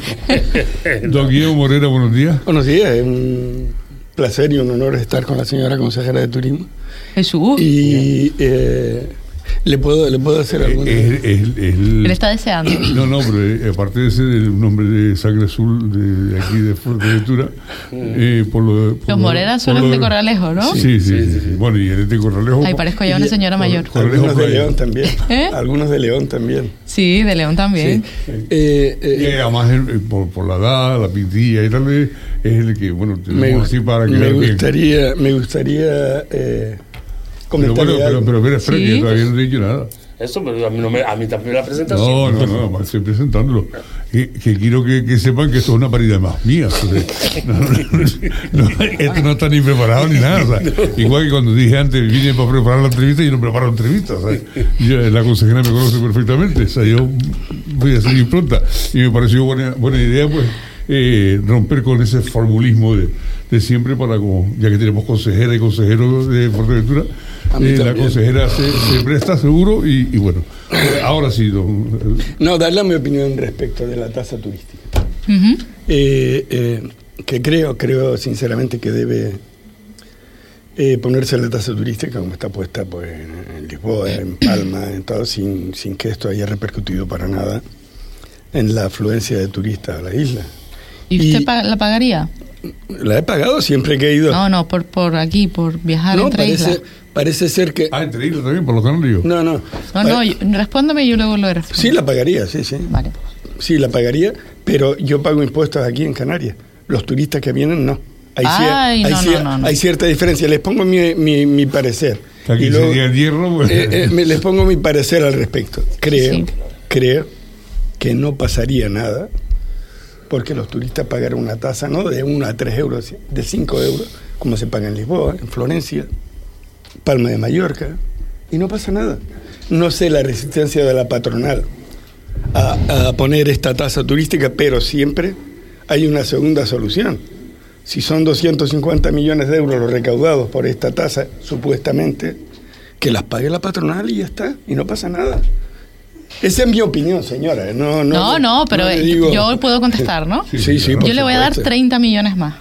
Speaker 1: Don Guillermo Morera, buenos días.
Speaker 5: Buenos días, es un placer y un honor estar con la señora consejera de Turismo.
Speaker 2: Jesús.
Speaker 5: Y eh, le puedo le puedo hacer alguna...
Speaker 1: Es, es- es el-
Speaker 2: Él está deseando.
Speaker 1: No, no, pero eh, aparte de ser el nombre de sangre azul de, de aquí de Fuerteventura, eh, por lo de- por
Speaker 2: Los
Speaker 1: lo-
Speaker 2: Moreras son
Speaker 1: por
Speaker 2: los
Speaker 1: lo
Speaker 2: de Corralejo, ¿no?
Speaker 1: Sí, sí, sí, sí, sí. Bueno, y el de Corralejo.
Speaker 2: Ahí parezco ya una
Speaker 5: Y-
Speaker 2: señora mayor.
Speaker 1: Cor-
Speaker 5: Algunos de
Speaker 1: Playa.
Speaker 5: León también.
Speaker 2: ¿Eh?
Speaker 5: Algunos de León también.
Speaker 2: Sí, de León también.
Speaker 5: Sí. Eh, eh,
Speaker 1: Y además, el- por, por la edad, la pintilla y tal vez, es el que, bueno,
Speaker 5: me,
Speaker 1: tenemos así para
Speaker 5: me
Speaker 1: quedar bien.
Speaker 5: gustaría, me gustaría eh,
Speaker 1: Pero
Speaker 5: comentarle
Speaker 1: bueno, pero,
Speaker 5: algo.
Speaker 1: pero, pero espera,
Speaker 2: Sí.
Speaker 1: que todavía no he dicho nada.
Speaker 4: Eso, pero a mí, no me, a mí también la presentación.
Speaker 1: No, no, no, no, estoy presentándolo. Que, que quiero que, que sepan que esto es una paridad más mía. O sea, no, no, no, esto no está ni preparado ni nada. O sea, igual que cuando dije antes, vine para preparar la entrevista y no preparo entrevistas. O sea, yo, la consejera me conoce perfectamente. O sea, yo voy a ser impronta. Y me pareció buena, buena idea, pues, eh, romper con ese formulismo de, de siempre para, como, ya que tenemos consejera y consejeros de Fuerteventura,
Speaker 5: A mí
Speaker 1: eh, la
Speaker 5: también.
Speaker 1: consejera se, se presta seguro y, y bueno, eh, ahora sí, don,
Speaker 5: No, darle mi opinión respecto de la tasa turística.
Speaker 2: Ujú.
Speaker 5: Eh, eh, que creo, creo sinceramente que debe eh, ponerse la tasa turística como está puesta pues, en, en Lisboa, en Palma, en todo, sin, sin que esto haya repercutido para nada en la afluencia de turistas a la isla.
Speaker 2: ¿Y usted
Speaker 5: Y-
Speaker 2: pa- la pagaría?
Speaker 5: La he pagado siempre que he ido.
Speaker 2: No, no, por, por aquí, por viajar
Speaker 5: No,
Speaker 2: entre
Speaker 5: parece,
Speaker 2: islas.
Speaker 5: parece ser que...
Speaker 1: Ah, entre islas también, por los canarios.
Speaker 5: No, no.
Speaker 2: No, no, yo- respóndame y yo luego lo respondo.
Speaker 5: Sí la pagaría, sí, sí.
Speaker 2: Vale.
Speaker 5: Sí la pagaría, pero yo pago impuestos aquí en Canarias. Los turistas que vienen, no. Hay, cier-
Speaker 2: Ay,
Speaker 5: hay,
Speaker 2: no,
Speaker 5: cier-
Speaker 2: no, no, no.
Speaker 5: hay cierta diferencia. Les pongo mi, mi, mi parecer.
Speaker 1: Que aquí
Speaker 5: Y luego-
Speaker 1: sería el hierro. Pues.
Speaker 5: Eh, eh, me- les pongo mi parecer al respecto. Creo,
Speaker 2: Sí.
Speaker 5: creo que no pasaría nada porque los turistas pagaran una tasa no de uno a tres euros, de cinco euros, como se paga en Lisboa, en Florencia, Palma de Mallorca, y no pasa nada. No sé la resistencia de la patronal a, a poner esta tasa turística, pero siempre hay una segunda solución. Si son doscientos cincuenta millones de euros los recaudados por esta tasa, supuestamente, que las pague la patronal y ya está, y no pasa nada. Esa es mi opinión, señora. No, no,
Speaker 2: No, no, pero
Speaker 5: le
Speaker 2: eh,
Speaker 5: digo-
Speaker 2: yo puedo contestar, ¿no?
Speaker 1: Sí,
Speaker 5: Sí, sí,
Speaker 1: claro.
Speaker 5: por
Speaker 2: Yo le voy a dar
Speaker 5: supuesto.
Speaker 2: treinta millones más.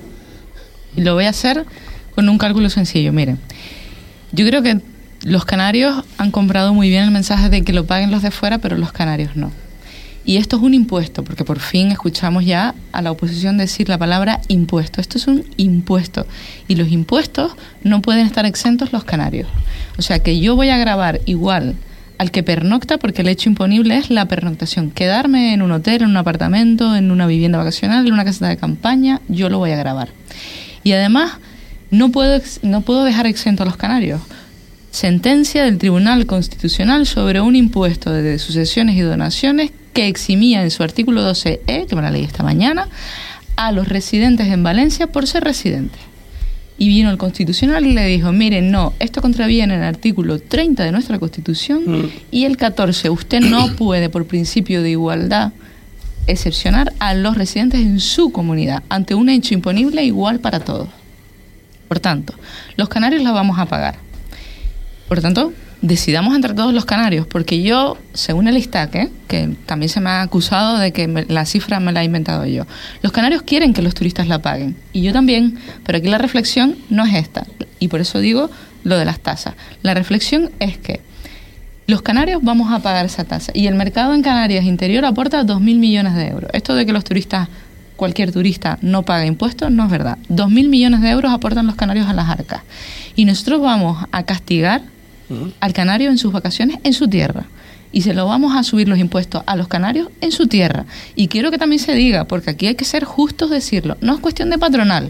Speaker 2: Y lo voy a hacer con un cálculo sencillo. Miren, yo creo que los canarios han comprado muy bien el mensaje de que lo paguen los de fuera, pero los canarios no. Y esto es un impuesto, porque por fin escuchamos ya a la oposición decir la palabra impuesto. Esto es un impuesto. Y los impuestos no pueden estar exentos los canarios. O sea que yo voy a gravar igual al que pernocta, porque el hecho imponible es la pernoctación. Quedarme en un hotel, en un apartamento, en una vivienda vacacional, en una casa de campaña, yo lo voy a gravar. Y además, no puedo, ex- no puedo dejar exento a los canarios. Sentencia del Tribunal Constitucional sobre un impuesto de sucesiones y donaciones que eximía en su artículo doce e, que me la leí esta mañana, a los residentes en Valencia por ser residentes. Y vino el Constitucional y le dijo, miren, no, esto contraviene el artículo treinta de nuestra Constitución
Speaker 5: Mm.
Speaker 2: y el catorce. Usted no puede, por principio de igualdad, excepcionar a los residentes en su comunidad ante un hecho imponible igual para todos. Por tanto, los canarios la vamos a pagar. Por tanto, decidamos entre todos los canarios, porque yo, según el ISTAC, ¿eh? que también se me ha acusado de que me- la cifra me la he inventado yo, los canarios quieren que los turistas la paguen, y yo también, pero aquí la reflexión no es esta, y por eso digo lo de las tasas. La reflexión es que los canarios vamos a pagar esa tasa, y el mercado en Canarias interior aporta dos mil millones de euros. Esto de que los turistas, cualquier turista no paga impuestos, no es verdad. dos mil millones de euros aportan los canarios a las arcas, y nosotros vamos a castigar al canario en sus vacaciones en su tierra, y se lo vamos a subir los impuestos a los canarios en su tierra. Y quiero que también se diga, porque aquí hay que ser justos decirlo, no es cuestión de patronal,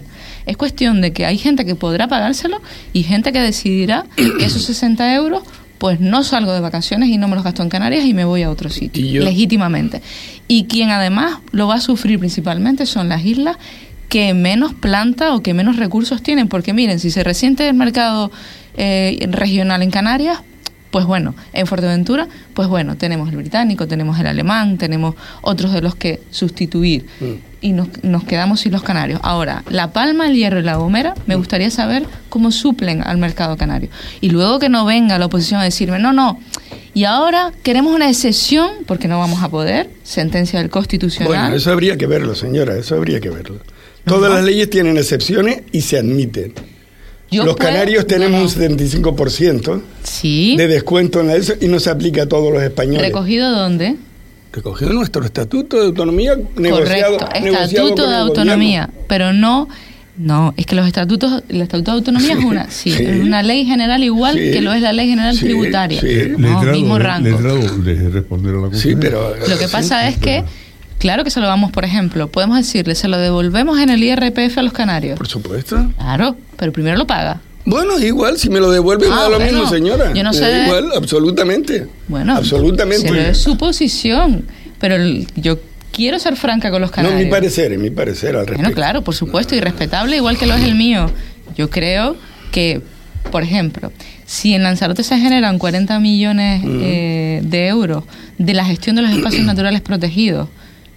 Speaker 2: Es cuestión de que hay gente que podrá pagárselo y gente que decidirá que esos sesenta euros, pues no salgo de vacaciones y no me los gasto en Canarias y me voy a otro sitio, yo... legítimamente. Y quien además lo va a sufrir principalmente son las islas que menos planta o que menos recursos tienen, porque miren, si se resiente el mercado eh, regional en Canarias, pues bueno, en Fuerteventura, pues bueno, tenemos el británico, tenemos el alemán, tenemos otros de los que sustituir mm. y nos, nos quedamos sin los canarios. Ahora, La Palma, El Hierro y La Gomera, me gustaría saber cómo suplen al mercado canario. Y luego que no venga la oposición a decirme, no, no, y ahora queremos una excepción, porque no vamos a poder, sentencia del Constitucional.
Speaker 5: Bueno, eso habría que verlo, señora, eso habría que verlo. Todas uh-huh. las leyes tienen excepciones y se admiten. Yo Los puedo, canarios tenemos no. un setenta y cinco por ciento
Speaker 2: ¿Sí?
Speaker 5: de descuento en la eso y no se aplica a todos los españoles.
Speaker 2: ¿Recogido dónde?
Speaker 5: Recogido en nuestro estatuto de autonomía negociado.
Speaker 2: Correcto, estatuto de autonomía, pero no, no, es que los estatutos, el estatuto de autonomía sí, es una, sí, sí. es una ley general igual sí, que lo es la ley general sí, tributaria,
Speaker 5: sí.
Speaker 2: no,
Speaker 1: letrado,
Speaker 2: mismo rango.
Speaker 1: Letrado de responder a la
Speaker 5: sí, pero
Speaker 2: lo que pasa sí, es que claro que se lo damos, por ejemplo, podemos decirle, se lo devolvemos en el I R P F a los canarios.
Speaker 5: Por supuesto.
Speaker 2: Claro, pero primero lo paga.
Speaker 5: Bueno, igual, si me lo devuelve, ah, me da lo
Speaker 2: bueno,
Speaker 5: mismo, señora.
Speaker 2: Yo no sé.
Speaker 5: Igual, absolutamente.
Speaker 2: Bueno,
Speaker 5: absolutamente.
Speaker 2: Pero es su posición. Pero el, yo quiero ser franca con los canarios.
Speaker 5: No, mi parecer, es mi parecer al respecto.
Speaker 2: Bueno, claro, por supuesto, y respetable, igual que lo es el mío. Yo creo que, por ejemplo, si en Lanzarote se generan cuarenta millones mm. eh, de euros de la gestión de los espacios naturales protegidos,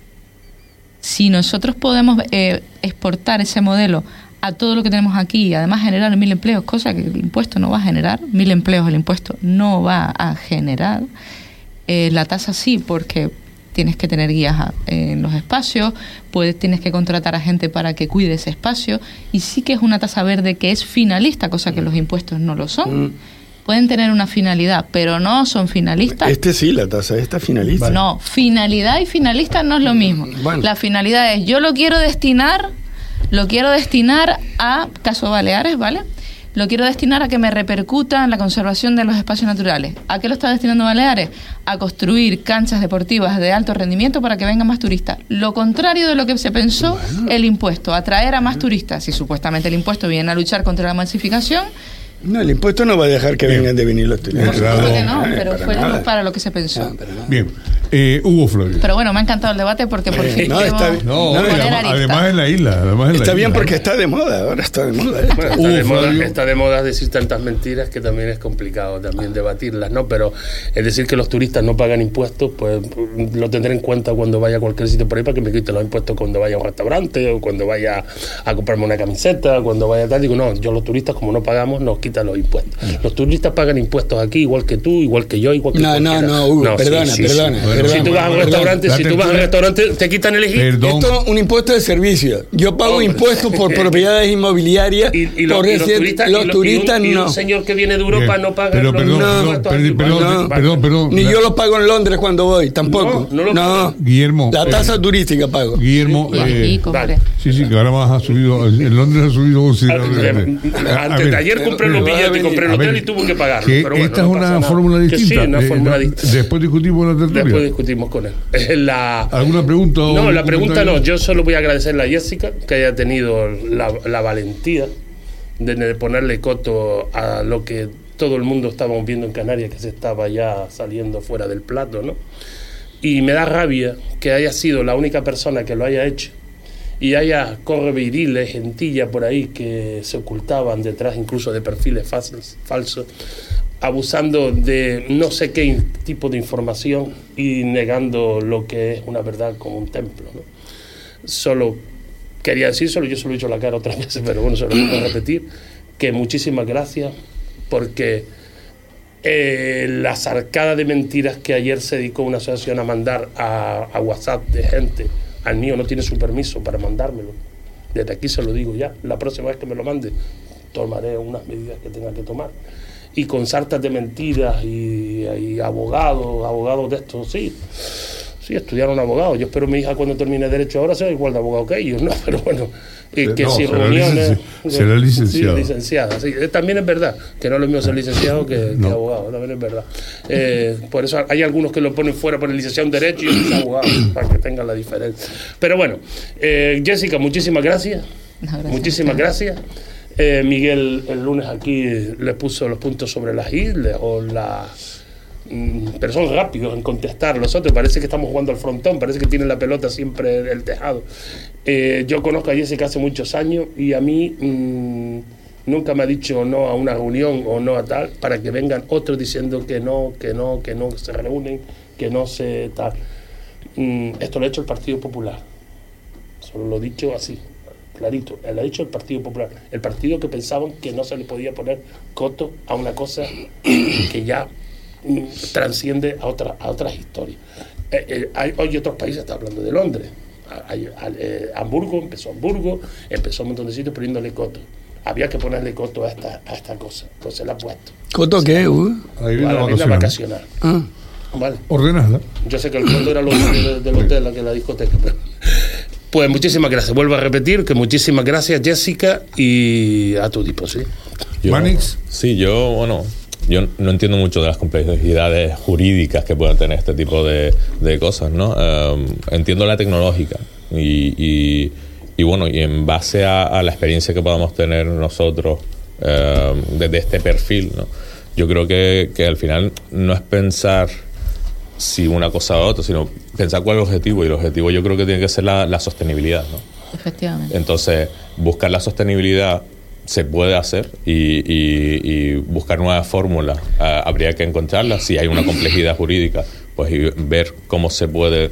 Speaker 2: si nosotros podemos eh, exportar ese modelo a todo lo que tenemos aquí y además generar mil empleos, cosa que el impuesto no va a generar, mil empleos el impuesto no va a generar, eh, la tasa sí, porque tienes que tener guías a, eh, en los espacios, puedes, tienes que contratar a gente para que cuide ese espacio, y sí que es una tasa verde que es finalista, cosa que los impuestos no lo son. Mm. Pueden tener una finalidad, pero no son finalistas.
Speaker 5: Este sí, la tasa esta finalista.
Speaker 2: No, finalidad y finalista no es lo mismo. Bueno. La finalidad es, yo lo quiero destinar, lo quiero destinar a, caso Baleares, ¿vale? Lo quiero destinar a que me repercuta en la conservación de los espacios naturales. ¿A qué lo está destinando Baleares? A construir canchas deportivas de alto rendimiento para que vengan más turistas. Lo contrario de lo que se pensó, bueno. el impuesto, atraer a más bueno. turistas. Si supuestamente el impuesto viene a luchar contra la masificación.
Speaker 5: No, el impuesto no va a dejar que Bien. vengan de venir los turistas.
Speaker 2: Claro que no, pero para fue nada. para lo que se pensó. No,
Speaker 1: Bien, eh, Hugo Flores.
Speaker 2: Pero bueno, me ha encantado el debate porque por fin
Speaker 5: no, está bien.
Speaker 1: No, no, además, además en la isla. Además en
Speaker 5: está
Speaker 1: la
Speaker 5: bien
Speaker 1: isla.
Speaker 5: porque está de moda, ahora está de moda.
Speaker 4: ¿eh? Bueno, está, de moda está de moda decir tantas mentiras que también es complicado también debatirlas, ¿no? Pero es decir que los turistas no pagan impuestos, pues lo tendré en cuenta cuando vaya a cualquier sitio por ahí para que me quiten los impuestos cuando vaya a un restaurante o cuando vaya a comprarme una camiseta, cuando vaya a tal. Digo, no, yo los turistas como no pagamos nos quitan los impuestos. Los turistas pagan impuestos aquí igual que tú, igual que yo, igual que
Speaker 5: No, no, no, Hugo, no, perdona, sí, sí,
Speaker 1: Sí.
Speaker 5: perdona,
Speaker 1: Bueno,
Speaker 5: perdona.
Speaker 4: Si tú vas a un restaurante, si tú vas a un restaurante, te quitan el I G I.
Speaker 1: Perdón.
Speaker 5: Esto es un impuesto de servicio. Yo pago
Speaker 4: Hombre.
Speaker 5: impuestos por propiedades inmobiliarias.
Speaker 4: Y, y, lo,
Speaker 5: por
Speaker 4: y los turistas,
Speaker 5: los
Speaker 4: y lo,
Speaker 5: turistas
Speaker 4: y un,
Speaker 5: no.
Speaker 4: Y un señor que viene de Europa
Speaker 1: Bien.
Speaker 4: no paga
Speaker 1: Pero,
Speaker 4: los
Speaker 1: perdón,
Speaker 5: no,
Speaker 4: impuestos
Speaker 1: perdón,
Speaker 4: aquí.
Speaker 1: perdón,
Speaker 5: no,
Speaker 1: perdón, perdón.
Speaker 5: Ni
Speaker 1: La,
Speaker 5: yo los pago en Londres cuando voy, tampoco.
Speaker 4: No, no lo
Speaker 5: no.
Speaker 1: Guillermo.
Speaker 5: La tasa
Speaker 1: eh,
Speaker 5: turística pago.
Speaker 1: Guillermo.
Speaker 2: Y
Speaker 1: Eh,
Speaker 2: aquí,
Speaker 4: vale.
Speaker 1: sí, sí, que ahora más ha subido. En Londres ha subido considerablemente.
Speaker 4: Antes de ayer compré los billetes, compré el hotel y tuve que pagarlo.
Speaker 1: Que
Speaker 4: Pero bueno,
Speaker 1: esta
Speaker 4: no
Speaker 1: es
Speaker 4: pasa
Speaker 1: una
Speaker 4: nada.
Speaker 1: fórmula
Speaker 4: Que
Speaker 1: distinta.
Speaker 4: sí, una
Speaker 1: Eh,
Speaker 4: fórmula
Speaker 1: no,
Speaker 4: distinta.
Speaker 1: Después discutimos en la tertulia.
Speaker 4: Después discutimos con él. La,
Speaker 1: ¿Alguna pregunta? O
Speaker 4: no, la pregunta no.
Speaker 1: comentario?
Speaker 4: Yo solo voy a agradecerle a Jessica que haya tenido la, la valentía de, de ponerle coto a lo que todo el mundo estábamos viendo en Canarias, que se estaba ya saliendo fuera del plato, ¿no? Y me da rabia que haya sido la única persona que lo haya hecho y haya correviriles, gentilla por ahí que se ocultaban detrás incluso de perfiles falsos, falsos, abusando de no sé qué tipo de información y negando lo que es una verdad como un templo, ¿no? Solo quería decir, solo yo se lo he dicho la cara otras veces, pero bueno, se lo voy a repetir, que muchísimas gracias, porque eh, la sarcada de mentiras que ayer se dedicó una asociación a mandar a, a WhatsApp de gente, al mío no tiene su permiso para mandármelo. Desde aquí se lo digo ya, la próxima vez que me lo mande tomaré unas medidas que tenga que tomar. Y con sartas de mentiras y, y abogados, abogados de estos, sí, sí, estudiaron abogados. Yo espero mi hija cuando termine Derecho ahora sea igual de abogado que ellos, ¿no? Pero bueno, y que
Speaker 1: no,
Speaker 4: si
Speaker 1: será
Speaker 4: reuniones...
Speaker 1: licenci- será licenciado.
Speaker 4: Sí, licenciada, sí. También es verdad, que no es lo mismo ser licenciado que,
Speaker 1: no.
Speaker 4: que abogado, también es verdad. Eh, por eso hay algunos que lo ponen fuera por el licenciado en Derecho y otros abogados, para que tengan la diferencia. Pero bueno, eh, Jessica, muchísimas gracias.
Speaker 2: No, gracias.
Speaker 4: Muchísimas gracias. Eh, Miguel el lunes aquí le puso los puntos sobre las islas o las... pero son rápidos en contestar. Los otros parece que estamos jugando al frontón, parece que tienen la pelota siempre del tejado. Eh, yo conozco a Jessica hace muchos años y a mí mmm, nunca me ha dicho no a una reunión o no a tal, para que vengan otros diciendo que no, que no, que no se reúnen, que no se tal. Mm, esto lo ha hecho el Partido Popular. Solo lo he dicho así, clarito. Lo ha dicho el Partido Popular. El partido que pensaban que no se le podía poner coto a una cosa que ya transciende a, otra, a otras historias. Eh, eh, hay, hay otros países, está hablando de Londres, hay, hay, eh, Hamburgo, empezó Hamburgo, empezó un montón de sitios poniéndole coto. Había que ponerle coto a esta, a esta cosa, entonces la ha puesto.
Speaker 5: ¿Coto qué? Uh?
Speaker 1: Ahí viene
Speaker 4: Para la vivienda vacacional.
Speaker 5: Ah.
Speaker 4: Vale.
Speaker 1: Ordenasla.
Speaker 4: Yo sé que el coto era lo de, del hotel, la que la discoteca, pero... Pues muchísimas gracias. Vuelvo a repetir que muchísimas gracias, Jessica, y a tu disposición.
Speaker 3: Yo-
Speaker 1: Manix.
Speaker 3: Sí, yo, bueno, yo no entiendo mucho de las complejidades jurídicas que pueden tener este tipo de, de cosas, ¿no? Um, entiendo la tecnológica y, y, y bueno, y en base a, a la experiencia que podamos tener nosotros um, desde este perfil, ¿no? Yo creo que, que al final no es pensar si una cosa u otra, sino pensar cuál es el objetivo, y el objetivo yo creo que tiene que ser la, la sostenibilidad, ¿no?
Speaker 2: Efectivamente.
Speaker 3: Entonces, buscar la sostenibilidad se puede hacer y, y, y buscar nuevas fórmulas, uh, habría que encontrarlas. Si hay una complejidad jurídica, pues y ver cómo se puede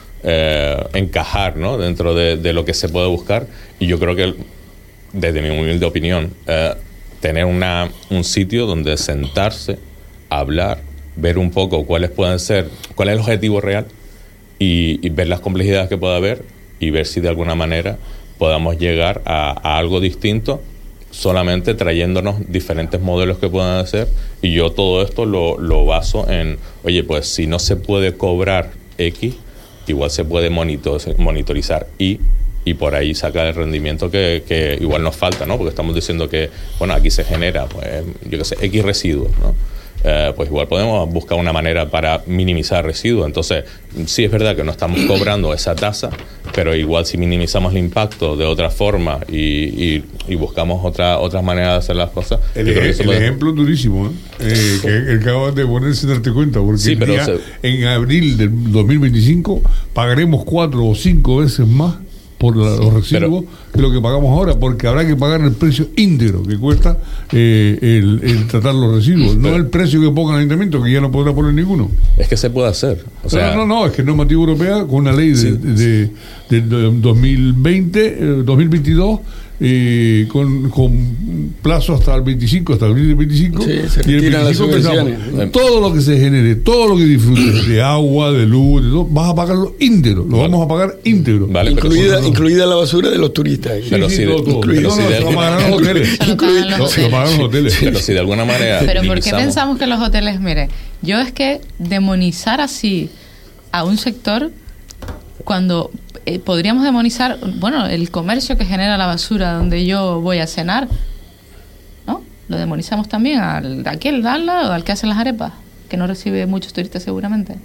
Speaker 3: eh, encajar, ¿no? Dentro de, de lo que se puede buscar. Y yo creo que, desde mi humilde opinión, eh, tener una, un sitio donde sentarse, hablar, ver un poco cuáles pueden ser, cuál es el objetivo real y, y ver las complejidades que pueda haber y ver si de alguna manera podamos llegar a, a algo distinto, solamente trayéndonos diferentes modelos que puedan hacer. Y yo todo esto lo, lo baso en, oye, pues si no se puede cobrar X, igual se puede monitor, monitorizar Y, y por ahí sacar el rendimiento que, que igual nos falta, ¿no? Porque estamos diciendo que, bueno, aquí se genera, pues, yo qué sé, X residuos, ¿no? Eh, pues igual podemos buscar una manera para minimizar residuos. Entonces, sí es verdad que no estamos cobrando esa tasa, pero igual si minimizamos el impacto de otra forma y, y, y buscamos otra, otras maneras de hacer las cosas,
Speaker 1: El,
Speaker 3: yo creo que eso
Speaker 1: el
Speaker 3: puede-
Speaker 1: ejemplo durísimo, ¿eh? Eh, que, que acabas de poner sin darte cuenta, porque
Speaker 3: Sí,
Speaker 1: el
Speaker 3: pero
Speaker 1: día-
Speaker 3: se-
Speaker 1: en abril del dos mil veinticinco pagaremos cuatro o cinco veces más por la- los residuos que lo que pagamos ahora, porque habrá que pagar el precio íntegro que cuesta eh, el, el tratar los residuos, no
Speaker 3: Pero-
Speaker 1: el precio que ponga el ayuntamiento, que ya no podrá poner ninguno.
Speaker 3: es que se puede hacer. O sea,
Speaker 1: no, no, no, es que normativa europea con una ley de,
Speaker 3: Sí.
Speaker 1: de, de, de dos mil veinte, eh, dos mil veintidós, eh, con, con plazo hasta el veinticinco, hasta el dos mil veinticinco,
Speaker 5: Sí, se
Speaker 1: y el
Speaker 5: retiran las
Speaker 1: veinticinco empezamos.
Speaker 5: subvenciones.
Speaker 1: Todo lo que se genere, todo lo que disfrutes de agua, de luz, de todo, vas a pagarlo íntegro, lo
Speaker 3: Vale.
Speaker 1: vamos a pagar íntegro.
Speaker 3: Vale, pero
Speaker 5: Incluida,
Speaker 3: eso-
Speaker 5: incluida la basura de los turistas.
Speaker 1: Sí,
Speaker 3: pero
Speaker 1: sí,
Speaker 3: si de-
Speaker 1: todo, todo.
Speaker 3: pero
Speaker 1: No,
Speaker 3: si
Speaker 1: no,
Speaker 3: de-
Speaker 1: se lo pagarán los hoteles.
Speaker 2: Se lo pagan los
Speaker 1: No, se lo pagan los hoteles.
Speaker 3: pero si de alguna manera
Speaker 2: Pero ¿por qué
Speaker 3: minimizamos-
Speaker 2: pensamos que los hoteles, mire, yo es que demonizar así a un sector cuando eh, podríamos demonizar, bueno, el comercio que genera la basura donde yo voy a cenar, ¿no? Lo demonizamos también al de aquí, al de al lado, al que hace las arepas, que no recibe muchos turistas seguramente.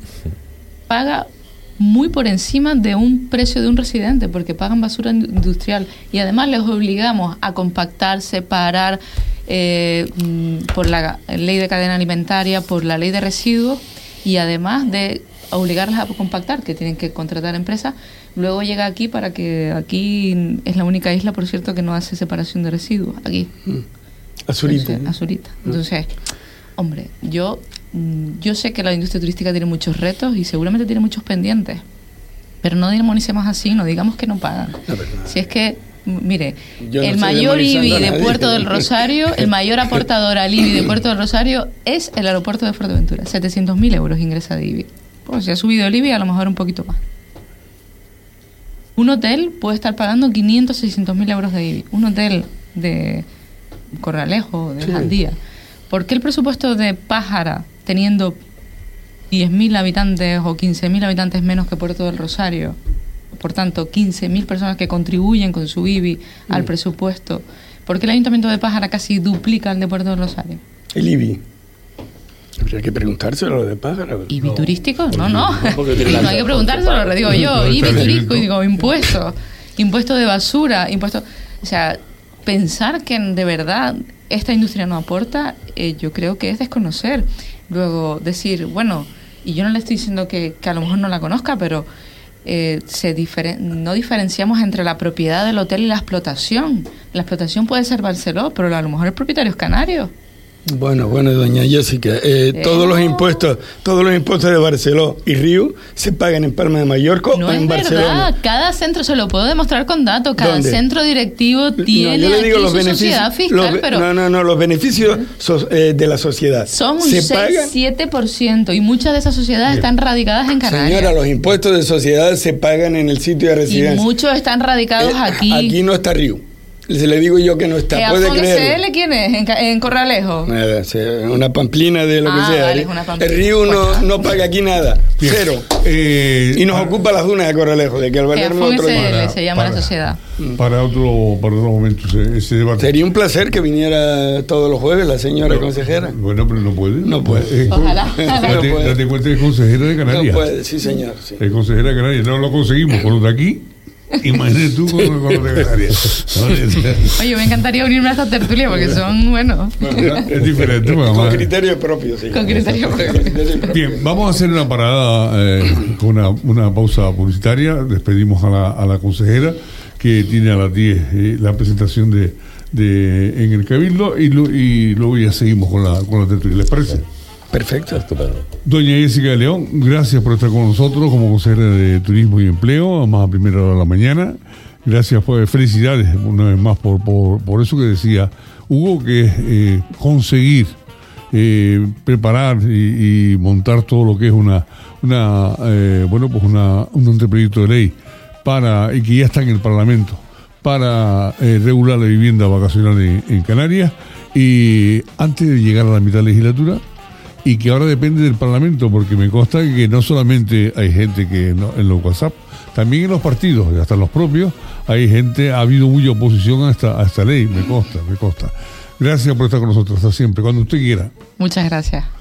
Speaker 2: Paga muy por encima de un precio de un residente, porque pagan basura in- industrial y además les obligamos a compactar, separar eh, mm, por la ley de cadena alimentaria, por la ley de residuos, y además de obligarlas a compactar, que tienen que contratar empresas. Luego llega aquí para que aquí es la única isla, por cierto, que no hace separación de residuos, aquí.
Speaker 5: Azurita.
Speaker 2: Entonces, Azurita. Entonces, hombre, yo mm, yo sé que la industria turística tiene muchos retos y seguramente tiene muchos pendientes, pero no demonicemos así, no digamos que no pagan.
Speaker 5: No, pero no.
Speaker 2: Si es que, m- mire,
Speaker 5: Yo no
Speaker 2: el
Speaker 5: estoy
Speaker 2: mayor I B I
Speaker 5: demonizando a
Speaker 2: de
Speaker 5: nadie.
Speaker 2: Puerto del Rosario, el mayor aportador al I B I de Puerto del Rosario es el aeropuerto de Fuerteventura. setecientos mil euros ingresa de I B I. Pues si ha subido el I B I, a lo mejor un poquito más. Un hotel puede estar pagando quinientos, seiscientos mil euros de I B I. Un hotel de Corralejo, de
Speaker 5: Sí.
Speaker 2: Jandía. ¿Por qué el presupuesto de Pájara, teniendo diez mil habitantes o quince mil habitantes menos que Puerto del Rosario, por tanto quince mil personas que contribuyen con su I B I al presupuesto, por qué el Ayuntamiento de Pájara casi duplica el de Puerto del Rosario?
Speaker 5: El I B I. Habría que preguntárselo a lo de pájaro.
Speaker 2: ¿I B I turístico? No, no.
Speaker 4: porque tiene
Speaker 2: No
Speaker 4: la-
Speaker 2: hay que preguntárselo, lo digo yo.
Speaker 1: No,
Speaker 2: I B I
Speaker 1: está
Speaker 2: turístico,
Speaker 1: bien.
Speaker 2: y digo, impuestos. Impuesto de basura, impuesto... O sea, pensar que de verdad esta industria no aporta, eh, yo creo que es desconocer. Luego decir, bueno, y yo no le estoy diciendo que, que a lo mejor no la conozca, pero eh, se diferen- no diferenciamos entre la propiedad del hotel y la explotación. La explotación puede ser Barceló, pero a lo mejor el propietario es canario.
Speaker 5: Bueno, bueno, doña Jessica, eh,
Speaker 2: Eh.
Speaker 5: todos los impuestos, todos los impuestos de Barceló y Río se pagan en Palma de Mallorca
Speaker 2: No
Speaker 5: o en
Speaker 2: es
Speaker 5: Barcelona.
Speaker 2: verdad, cada centro, se lo puedo demostrar con datos, cada
Speaker 5: ¿Dónde?
Speaker 2: centro directivo tiene
Speaker 5: No, yo le digo
Speaker 2: aquí
Speaker 5: los
Speaker 2: su
Speaker 5: beneficios,
Speaker 2: sociedad fiscal,
Speaker 5: los be-
Speaker 2: pero
Speaker 5: no, no, no, los beneficios so- eh, de la sociedad
Speaker 2: son un
Speaker 5: se
Speaker 2: seis
Speaker 5: pagan.
Speaker 2: siete por ciento y muchas de esas sociedades están radicadas en Canarias.
Speaker 5: Señora, los impuestos de sociedad se pagan en el sitio de
Speaker 2: y
Speaker 5: residencia.
Speaker 2: muchos están radicados
Speaker 5: Eh,
Speaker 2: aquí.
Speaker 5: Aquí no está Río. Se le digo yo que no está.
Speaker 2: Eh,
Speaker 5: ¿Puede
Speaker 2: Afonso
Speaker 5: creerlo?
Speaker 2: C L, ¿quién es? ¿En, Ca- en Corralejo?
Speaker 5: Nada, se- una pamplina de lo
Speaker 2: Ah,
Speaker 5: que sea.
Speaker 2: vale,
Speaker 5: ¿eh?
Speaker 2: es una pamplina.
Speaker 5: El Río no, no paga aquí nada.
Speaker 1: Bien.
Speaker 5: Cero.
Speaker 1: Eh,
Speaker 5: Y nos
Speaker 1: para-
Speaker 5: ocupa las dunas de Corralejo, de que al
Speaker 2: Que
Speaker 5: valerme
Speaker 2: Afonso
Speaker 5: otro
Speaker 2: S
Speaker 5: día.
Speaker 2: L
Speaker 1: Para-
Speaker 2: se llama
Speaker 1: para-
Speaker 2: la sociedad.
Speaker 1: Para otro, para otro momento ese, ese debate.
Speaker 5: Sería un placer que viniera todos los jueves la señora
Speaker 1: No,
Speaker 5: consejera.
Speaker 1: Bueno, pero no puede.
Speaker 5: No puede.
Speaker 1: Eh,
Speaker 2: Ojalá.
Speaker 1: Date,
Speaker 5: No puede.
Speaker 1: date cuenta que es consejera de
Speaker 5: No
Speaker 1: Canarias.
Speaker 5: puede, sí señor. Sí.
Speaker 1: Es consejera de Canarias. No lo conseguimos con los de aquí. Imagínate tú con, con los de Canarias.
Speaker 2: Oye, me encantaría unirme a esta tertulia porque son, bueno,
Speaker 1: Es diferente. pues,
Speaker 5: Con
Speaker 1: además-
Speaker 5: criterio propio, sí.
Speaker 2: con criterio propio.
Speaker 5: Con criterio propio.
Speaker 1: Bien, vamos a hacer una parada eh, con una, una pausa publicitaria. Despedimos a la, a la consejera que tiene a las diez eh, la presentación de, de en el Cabildo y, lo- y luego ya seguimos con la, con la tertulia. ¿Les parece?
Speaker 5: Perfecto.
Speaker 3: Estupendo.
Speaker 1: Doña Jessica de León, gracias por estar con nosotros como consejera de Turismo y Empleo, más a primera hora de la mañana. Gracias, pues, felicidades una vez más por, por, por eso que decía Hugo, que es eh, conseguir eh, preparar y, y montar todo lo que es una, una eh, bueno, pues una, un anteproyecto de ley para, y que ya está en el Parlamento para eh, regular la vivienda vacacional en, en Canarias, y antes de llegar a la mitad de la legislatura, y que ahora depende del Parlamento, porque me consta que no solamente hay gente que no- en los WhatsApp, también en los partidos, y hasta en los propios, hay gente, ha habido mucha oposición a esta, a esta ley, me consta, me consta. Gracias por estar con nosotros, hasta siempre, cuando usted quiera.
Speaker 2: Muchas gracias.